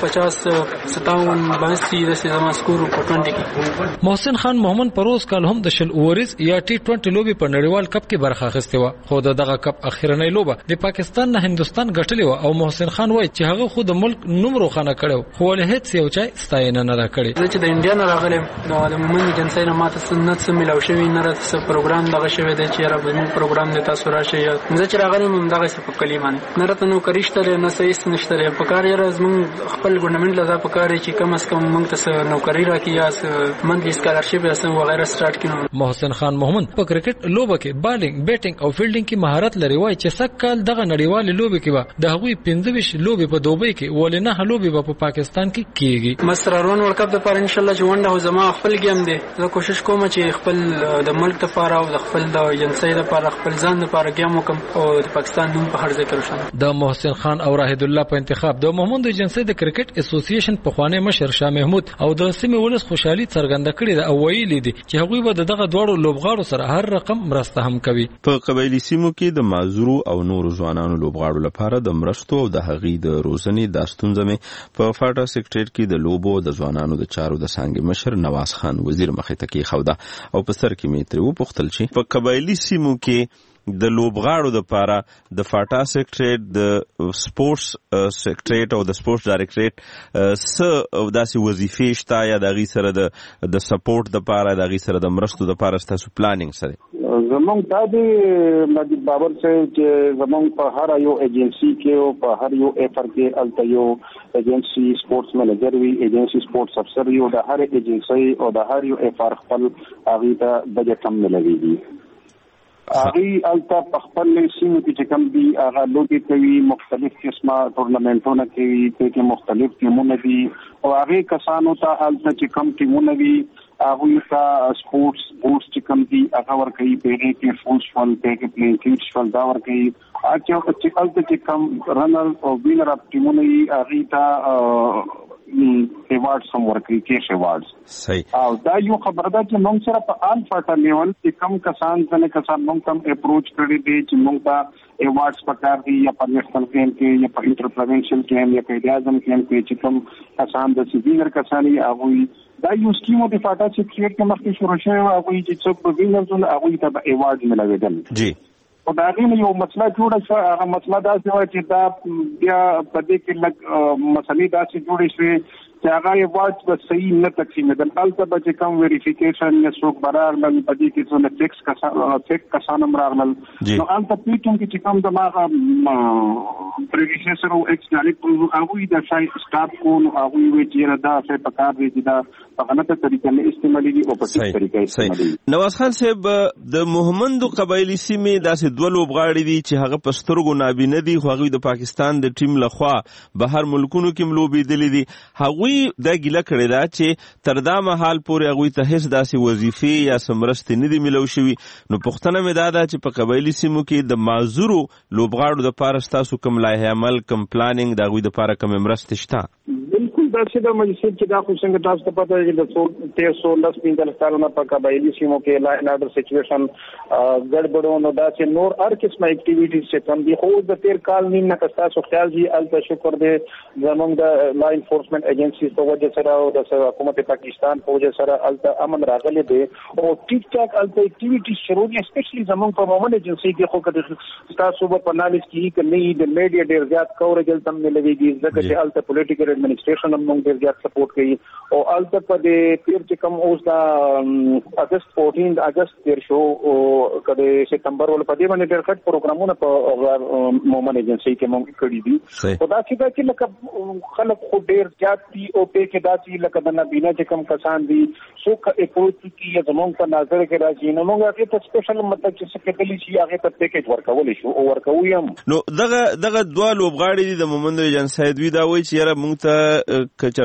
50-57 باندې د زما سکور په 20 کې. محسن خان محمد پروز کال هم د شل اوورز یا T20 لوبي په نړیوال کپ کې برخه اخیسته و خو دغه کپ اخیرنۍ لوبه د پاکستان نه هندستان ګټلې و او محسن خان وایي چې هغه خود د ملک نوم روښانه کړو خو له هیڅ یو چای ستاینه نه راکړي. زه چې د انډیا نه راغلم نو د مومن جنسي نه ماته سنت سم ملاو شوی نه راځي پروګرام دغه شوی دی چې را زموږ پروګرام د تاسو راشي. زه چې راغلم همدغه څه په کلمانه نه راته نو کریشته نه سېس نشته په کار یې زموږ خپل ګورنمنت لزا په کار چې کم از کم موږ ته نوکری راکړي یا منډي سکالرشپ یا څه وغیرہ سٹارټ کړو. محسن خان محمد په کرکټ لوبه کې بالینګ بیټینګ او فیلډینګ کې مهارت لري وای چې سکهال دغه نړیوال لوبه کې به د هغوی 15 لوبي په دوبۍ کې ولنه لوبي په پاکستان کې کیږي. مسرارون ورلد کپ د پر ان شاء الله چې ونده زما خپل گیم دی. زه کوشش کوم چې خپل د ملک لپاره او د خپل د جنسي لپاره خپل ځان لپاره گیم وکم او د پاکستان نوم په هر ځای کې روشن. د محسن خان او راهد الله په انتخاب د محمد جنسي د کرکټ اسوسییشن په خوانه مشر شاه محمود او د سیمې ولس خوشحالي څرګنده کړې ده او ویلي دي چې هغوی به دغه دوړو لوبغاړو سره هر رقم مرسته هم کوي. په قبایلی سیمو کې د معذورو او نور ځوانانو لوبغاړو لپاره د مرستو او د هغې د روزنې د ستونزې په فاټا سیکریټریټ کې د لوبو د ځوانانو د چارو د څانګې مشر نواز خان وزیر مخې ته کېښوده او په سر کې مې ترې وپوښتل چې په قبایلی سیمو کې د لوبغاړو د پاره د فاټا سیکریټریټ د سپورتس سیکریټریټ او د سپورتس ډایریکټریټ څه داسې وظیفې شته یا د هغې سره د سپورټ د پاره د هغې سره د مرستو د پاره ستاسو پلانینګ سره زمونږ دا د مجید بابر صاحب چې زمونږ په هر یو ایجنسی کې او په هر یو افر کې الته یو ایجنسی سپورتس منیجر وی ایجنسی سپورتس افسر یو د هر ایجنسی او د هر یو افر خپل هغه ته بجټ هم ملويږي. هغه الته په خپل سیمه کې چې کوم دي هغه لوبي کوي، مختلف قسمه ټورنمنټونه کوي، چې مختلف ټیمونه دي او هغه کسانو ته الته چې کوم ټیمونه وي هغه ته سپورتس چې کوم دي هغه ورکوي، پیری کې فوټبال کې پلین کې فوټبال دا ورکوي. چې الته چې کوم رنر او وینر اپ ټیمونه یې هغه ته ایوارډز هم ورکوي، کیش ایوارډز. صحیح. او دا یو خبره ده چې موږ سره په الفا لیول کې کم کسان موږ کم اپروچ کړی دي چې موږ ته ایوارډز پکار دي یا په نیشنل گیم کې یا په انټر پروینشل گیم یا په اعظم گیم کې چې کوم کسان د سیوینر کسان یې هغه دا یو سکیم د فاټا سیکریټ کې مخکې شروع شوی او هغه چې څوک په وینرز هغه ته ایوارډ ملويدل. جی. او دا غوښنه یو مسله جوړه شو، هغه مسله دا چې دا بیا په دې کې لږ مسلې دا چې جوړې شوې چې هغه ایوارډ به صحیح نه تقسیمېدل. هلته به چې کوم ویریفیکیشن یا څوک به راغلل په دې کې څونه فیک کسان هم راغلل. نو هلته پیټم کې چې کوم دماغه پریډیسیسر او ایکس ډایرکټر هغوی د سټاف کو نو هغوی وایي چې دا څه پکار دی چې دا په غلطه طریقه نه استعمالېږي او په صحیح طریقه استعمالېږي. نواز خان صاحب د مومندو قبایلی سیمې داسې دوه لوبغاړي دي چې هغه په سترګو نابینه دي، خو هغوی د پاکستان د ټیم لخوا بهر ملکونو کې هم لوبېدلي دي. هغوی دا ګیله کړې ده چې تر دا مهال پورې هغوی ته هیڅ داسې وظیفې یا څه مرستې نه دي میلو شوي. نو پوښتنه مې دا ده چې په قبایلي سیمو کې د معذورو لوبغاړو دپاره ستاسو کوم لایحه عمل، کوم پلانینګ د هغوی دپاره کومې مرستې شته؟ بالکل دا چې د مجلس چې دا خو څنګه تاسو ته پته دی چې د 13-15 کالونو په قبایلي سیمو کې لا ان اډر سچويشن ګډوډونه دا چې نور هر قسمه اکټیویټیز چې کوم دي خو د 13 کال نیم نه تاسو خیال دي الته شکر دې زمونږ د لا انفورسمنت ایجنسیز په وجه سره او د حکومت پاکستان په وجه سره الته امن راغلی دی او ټیک ټاک الته اکټیویټیز شروع دي. اسپیشلی زمونږ په مومن ایجنسی کې خو کده تاسو په پرنامج کې کې د میډیا ډیر زیات کوریج تم نه لويږي ځکه چې الته پولیټیکل ایڈمنسټریشن موږ ډیر زیات سپورټ کوي او الته په دې پیر چې کوم اوس دا اگست 14 اگست تیر شو او کده سپتمبر ول په دې باندې ډیر کټ پروګرامونه په مومن ایجنسی کې موږ کړی دي. او دا چې لکه خلک خو ډیر زیات دي او په کې دا چې لکه د نبینا چې کوم کسان دي څوک اپروچ کی زمونږ په نظر کې راځي نو موږ هغه ته سپیشل مطلب چې څه کېدلی شي هغه ته پیکیج ورکول شو او ورکوي هم. نو دغه دوه لوبغاړي دي د مومندو ایجنسی دوی دا وایي چې یاره موږ ته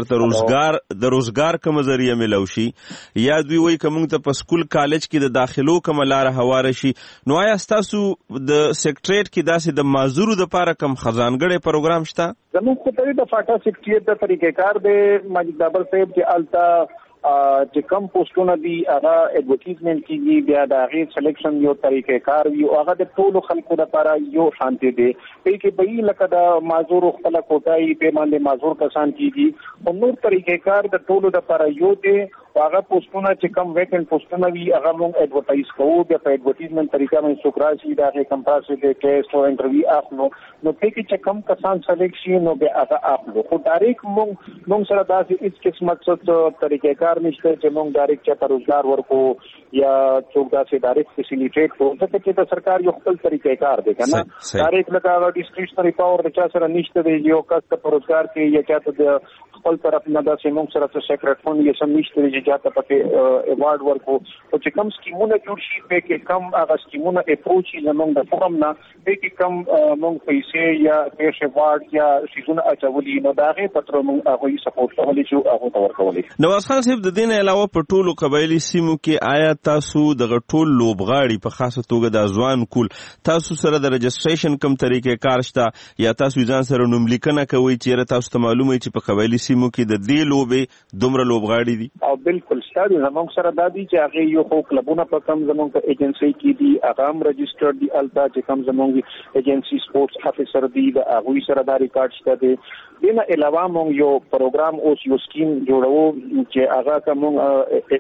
کچرته روزګار کوم ذریعہ ملو شي یا دوی وایي که موږ ته په سکول کالج کې د داخلو کوم لار هواره شي. نو آیا ستاسو د سیکریټریټ کې داسې د معذورو دپاره کوم خزانګړی پروګرام شته؟ زموږ په طریقه د فاټا سیکریټریټ د طریقې کار دی مجید بابر صاحب چې الته چې کم پوسټونه دي هغه ایڈورټایزمنټ کیږي، بیا د هغې سلیکشن یو طریقې کار وي او هغه د ټولو خلکو لپاره یو شانتي دی. په کې به لکه د معذور خپله کوټه یي په باندې معذور کسان کیږي او نور طریقې کار د ټولو لپاره یو دی. هغه پوسټونه چې کم ویکنټ پوسټونه وي هغه موږ ایڈورټایز کوو، بیا په ایڈورټایزمنټ طریقه باندې څوک راشي د هغې کمپاسې د ټیسټ او انټرویو اخلو نو په کې چې کم کسان سلیکټ شي نو بیا هغه اخلو. خو ډایرکټ موږ سره داسې هېڅ قسمه څه طریقې کار نشته چې موږ ډایرکټ چاته روزګار ورکو یا څوک داسې ډایرکټ فیسیلیټیټ کړو ځکه چې د سرکار یو خپل طریقې کار دی که نه ډایرکټ لکه هغه ډسکریشنري پاور د چا سره نشته دی یو کس ته په روزګار کې یا چاته د خپل طرف نه داسې موږ سره څه سیکرټ فنډ یې سم نشته دی چې چاته پکې ایوارډ ورکو او چې کم سکیمونه جوړ شي په کې کم هغه سکیمونه اپروچ شي زموږ د فورم نه په کې کم موږ پیسې یا کیش ایوارډ یا شیزونه اچولي نو د هغې په تر موږ هغوی سپورټ کولی شو هغو ته ورکولی. نواز خان صاحب د دې نه علاوه په ټولو قبایلي سیمو کې آیا تاسو دغه ټول لوبغاړي په خاصه توګه د ځوان کول تاسو سره د رجسټریشن کوم طریقې کار شته یا تاسو ځان سره نوملیکنه کوئ چې تاسو ته معلومه چې په قبایلي سیمو کې د دې لوبې دومره لوبغاړي دي؟ او بالکل شته دي زموږ سره دا دي چې هغې یو خو کلبونه په کم زموږ په ایجنسۍ کې دي هغه هم رجسټرډ دي هلته چې کم زموږ ایجنسي سپورټس افیسر دي د هغوی سره دا ریکارډ شته دی. دې نه علاوه موږ یو پروګرام اوس یو سکیم جوړوو چې هغه که موږ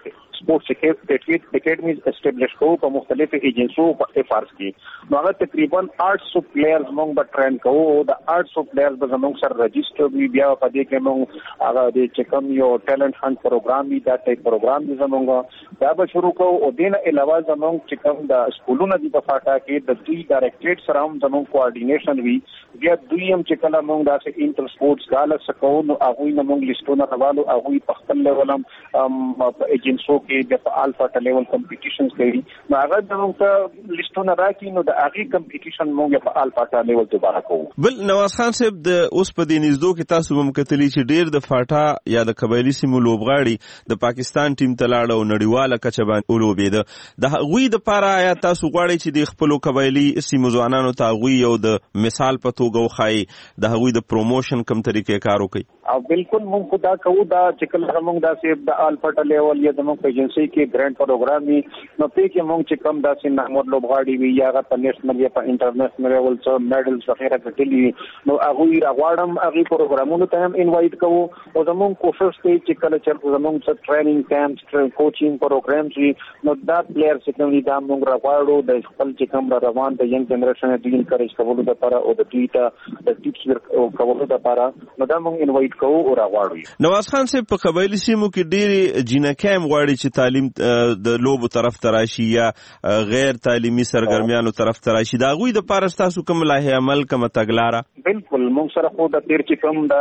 سپورتس اکیډمیز اسټابلیش کوو په مختلفو ایجنسیو په افارس کې. نو هغه تقریبا 800 پلیئرز موږ به ټرین کوو. د 800 پلیئرز به زموږ سره رجسټر وي. بیا په دې کې موږ هغه د چې کوم یو ټیلنټ هانټ پروګرام وي دا ټایپ پروګرام دی زموږ دا به شروع کوو. او دین علاوه زموږ چې کوم د سکولونو دی په فاټا کې د دوی ډایرکټریټ سره هم زموږ کوارډینیشن وي. بیا دوی هم چې کله موږ داسې انټر سپورتس غاله سکو نو هغه نه موږ لیستونه راوالو. هغه په خپل لیول هم په ایجنسیو کې د الفا لیول کمپټیشنز کوي. نو هغه زموږ ته لیستونه راکې نو د هغه کمپټیشن موږ په الفا لیول دوباره کوو. بل نواز خان صاحب د اوس په دې نږدې کې تاسو هم کتلی چې ډیر د فاټا یا د قبایلی سیمو لوبغاړي د پاکستان ټیم ته لاړ او نړیواله کچه باندې ولوبېده. د هغوی د پاره آیا تاسو غواړئ چې د خپل قبایلی سیمو ځوانانو ته هغوی یو د مثال په توګه وښایي د هغوی د پروموشن کوم طریقې کار وکړي؟ او بالکل موږ خدا کوو دا چې کله موږ داسې د الفا لیول یا زموږ ایجنسی کې ګرانډ پروګرام وي نو په کې موږ چې کوم داسې نامور لوبغاړي وي یا هغه په نېشنل یا په انټرنیشنل لیول څو میډلز وغیرہ ګټلي نو هغه راغواړم هغه پروګرامونو ته هم انوایټ کوو. او زموږ کوشش کوي چې کله چې زموږ څه ټریننګ کیمپس کوچینګ پروګرامز وي نو دا پلیئر چې کوم دي دا موږ راغواړو د خپل چې کوم روان د ینګ جنریشن د انکریج کولو لپاره او د ټیټا د ټیپس کولو لپاره نو دا موږ انوایټ کوو او راغواړو. نواز خان صاحب په قبایلی سیمو کې ډېری جنکې هم غواړي چې تعلیم د لوبو طرف ته راشي یا غیر تعلیمي سرګرمیانو طرف ته راشي. دا غوي د پاره تاسو کوم لایحه عمل کوم تګلاره؟ بالکل موږ سره خو د تیر چې کوم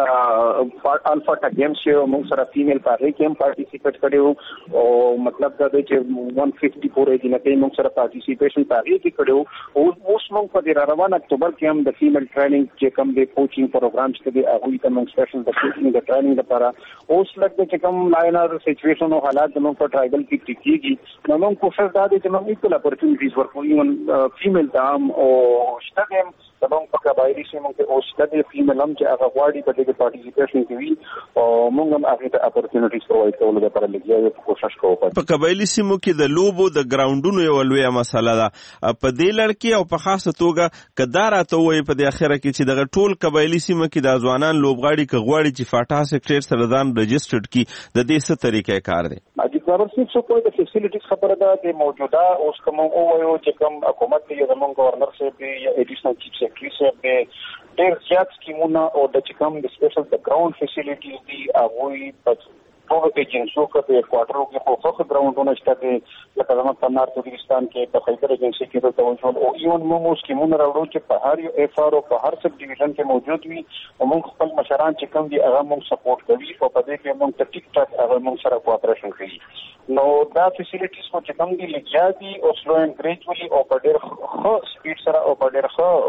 د الفا گیمز چې موږ سره فیمیل پاره کې هم پارټیسیپیټ کړو او مطلب دا دی چې 150 پورې جنکې موږ سره پارټیسیپیشن پاره کې کړو. او اوس موږ په دې روان اکتوبر کې هم د فیمیل ټریننګ چې کوم د کوچینګ پروګرامز کې دی هغه ته موږ سپیشل د کوچینګ د ټریننګ لپاره اوس لکه چې کوم لاینر سچويشن او حالات زموږ په ټرایبل کې ټیکيږي نو موږ کوشش دا دي چې موږ ایکول اپورچونټیز ورکوو فیمیل ته هم او شته هم زموږ په قبایلی سیمو کې اوس د فیمیل هم چې هغه غواړي په دې پارټیسیپیشن کوي او موږ هم هغه ته اپورچونټیز پرووایډ کولو لپاره لګیا کوشش کوو. په قبایلی سیمو کې د لوبو د ګراوندونو یو لویه مسله ده په دې لړ کې او په خاصه توګه کدار ته وایي په دې اخره کې چې د ټول قبایلی سیمو کې د ځوانان لوبغاړي کې غواړي چې فاټا سیکټر سره ځان رجسټرډ کی د دې څه طریقې کار دی؟ اجي خبر څه کوئی د فیسیلیټیز خبره ده د موجوده اوس کوم او یو چې کوم حکومت دی زمونږ گورنر صاحب دی یا ایډیشنل چیف سیکریټری صاحب دی ډېر زیات سکیمونه او د چې کوم د سپیشل د ګراوند فیسیلیټیز دی هغه په ټول ایجنسیو کې په کوارټرو کې په خو ګراوندونه شته دي لکه زموږ په نارت وزیرستان کې په خیبر ایجنسی کې د توجه او ایون موږ سکیمونه راوړو چې په هر یو اف ار او په هر سب ډیویژن کې موجود وي او موږ خپل مشران چې کوم دي هغه موږ سپورټ کوي او په دې کې موږ ته ټیک ټاک هغه موږ سره کوآپریشن کوي. نو دا فیسیلیټیز کو چې کوم دي لګیا دي او سلو اینڈ ګریجوالي او په ډېر ښه سپیډ سره او په ډېر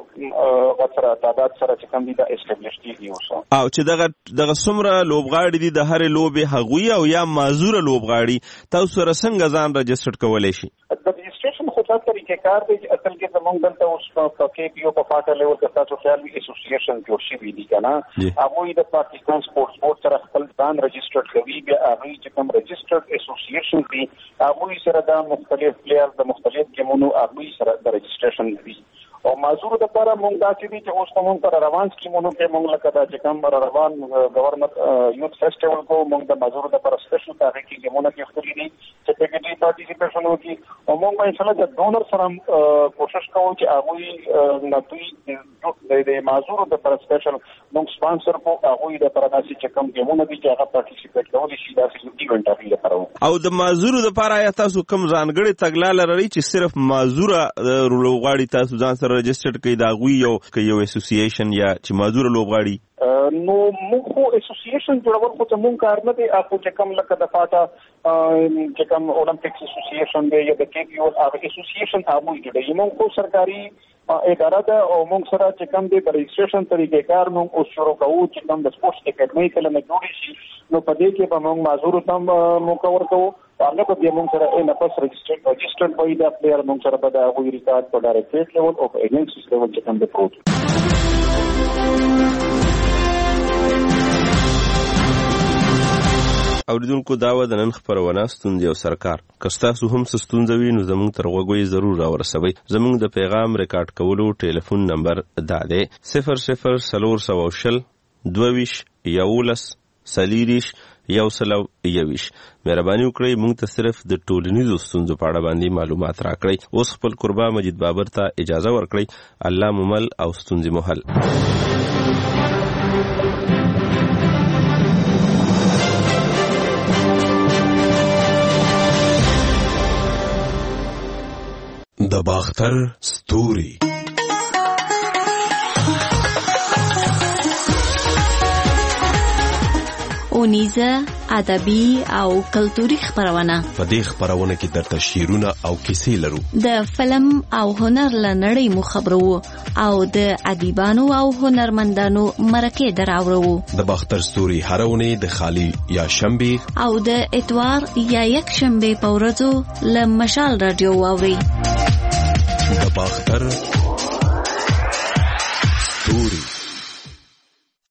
ښه غوړه تعداد سره چې کوم دي دا اسټابلیش کیږي او چې دغه څومره لوبغاړي دي د هر لوبې هغوی او یا معذور لوبغاړي تاسو سره څنګه ځان رجسټر کولای شي؟ د رجسټریشن خو تاسو طریقې کار دی چې اصل کې زمونږ دلته اوس په کې پی او په فاټا لیول کې تاسو خیال وي اسوسییشن جوړ شوی دی کنه هغه د پاکستان سپورټس بورډ سره خپل ځان رجسټر کوي بیا هغه چې کوم رجسټرډ اسوسییشن دی هغه سره د مختلف پلیئر د مختلف ګیمونو هغه سره د رجسټریشن دی او معذور د لپاره موږ داسې دي چې اوس کوم پر روان سکیمونو کې موږ لکه دا چې کوم روان گورنمنت یوث فیسټیوال کو موږ د معذور د لپاره سپیشل تاریخ کې ګیمونه کې خوري دي چې په کې پارټیسیپیشن وکړي او موږ ان شاء الله د ډونر سره کوشش کوو چې هغه نتوي د معذور د لپاره سپیشل موږ سپانسر کو هغه د لپاره داسې چې کوم ګیمونه دي چې هغه پارټیسیپیټ کوي شي داسې ایونت هغه لپاره او د معذور د لپاره یا تاسو کوم ځانګړي تګلارې لري چې صرف معذور لوبغاړي تاسو ځان رجسټرډ کړئ دا غوي یو اسوسییشن یا چې معذور لوبغاړي نو موږ خو اسوسییشن جوړول خو موږ کار نه دی اخو چې کوم لکه د فاټا چې کوم اولمپکس اسوسییشن دی یا د کې پی او اسوسییشن هغه جوړي موږ خو سرکاري اداره ده او موږ سره چې کوم د رجسټریشن طریقې کار موږ اوس شروع کوو چې کوم د سپورتس اکیډمي کله نه جوړی شي نو په دې کې به موږ معذور تم مکور کوو هغه په دې موږ سره نه پس رجسټرډ وي دا پلیئر موږ سره به دا غوړي ریکارډ په ډایرکټ لیول او په ایجنسی لیول چې کوم د پروت اوریدونکو داوا د نن خبرونه ستوندې او سرکار کستاسو هم ستوندوي نو زموږ تر وګوي ضرور راورسوي. زموږ د پیغام ریکارډ کولو ټلیفون نمبر دا دی 00 420 22 11 40 121. مهرباني وکړئ موږ ته صرف د ټولنیزو ستونزو په اړه باندې معلومات راکړئ. اوس خپل قربا مجید بابر ته اجازه ورکړئ. الله ممل او ستونزې محل. د باختر ستوري اونیزه ادبي او کلتوري خبرونه. په دې خبرونه کې درته شعرونه او کیسې لرو. د فلم او هنر لنړۍ مو خبرو او د ادیبانو او هنرمندانو مرکه دراوړو. د باختر ستوري هرونه د خالی یا شنبه او د اتوار یا یک شنبه په ورځو ل مشال رادیو واوري. د باختر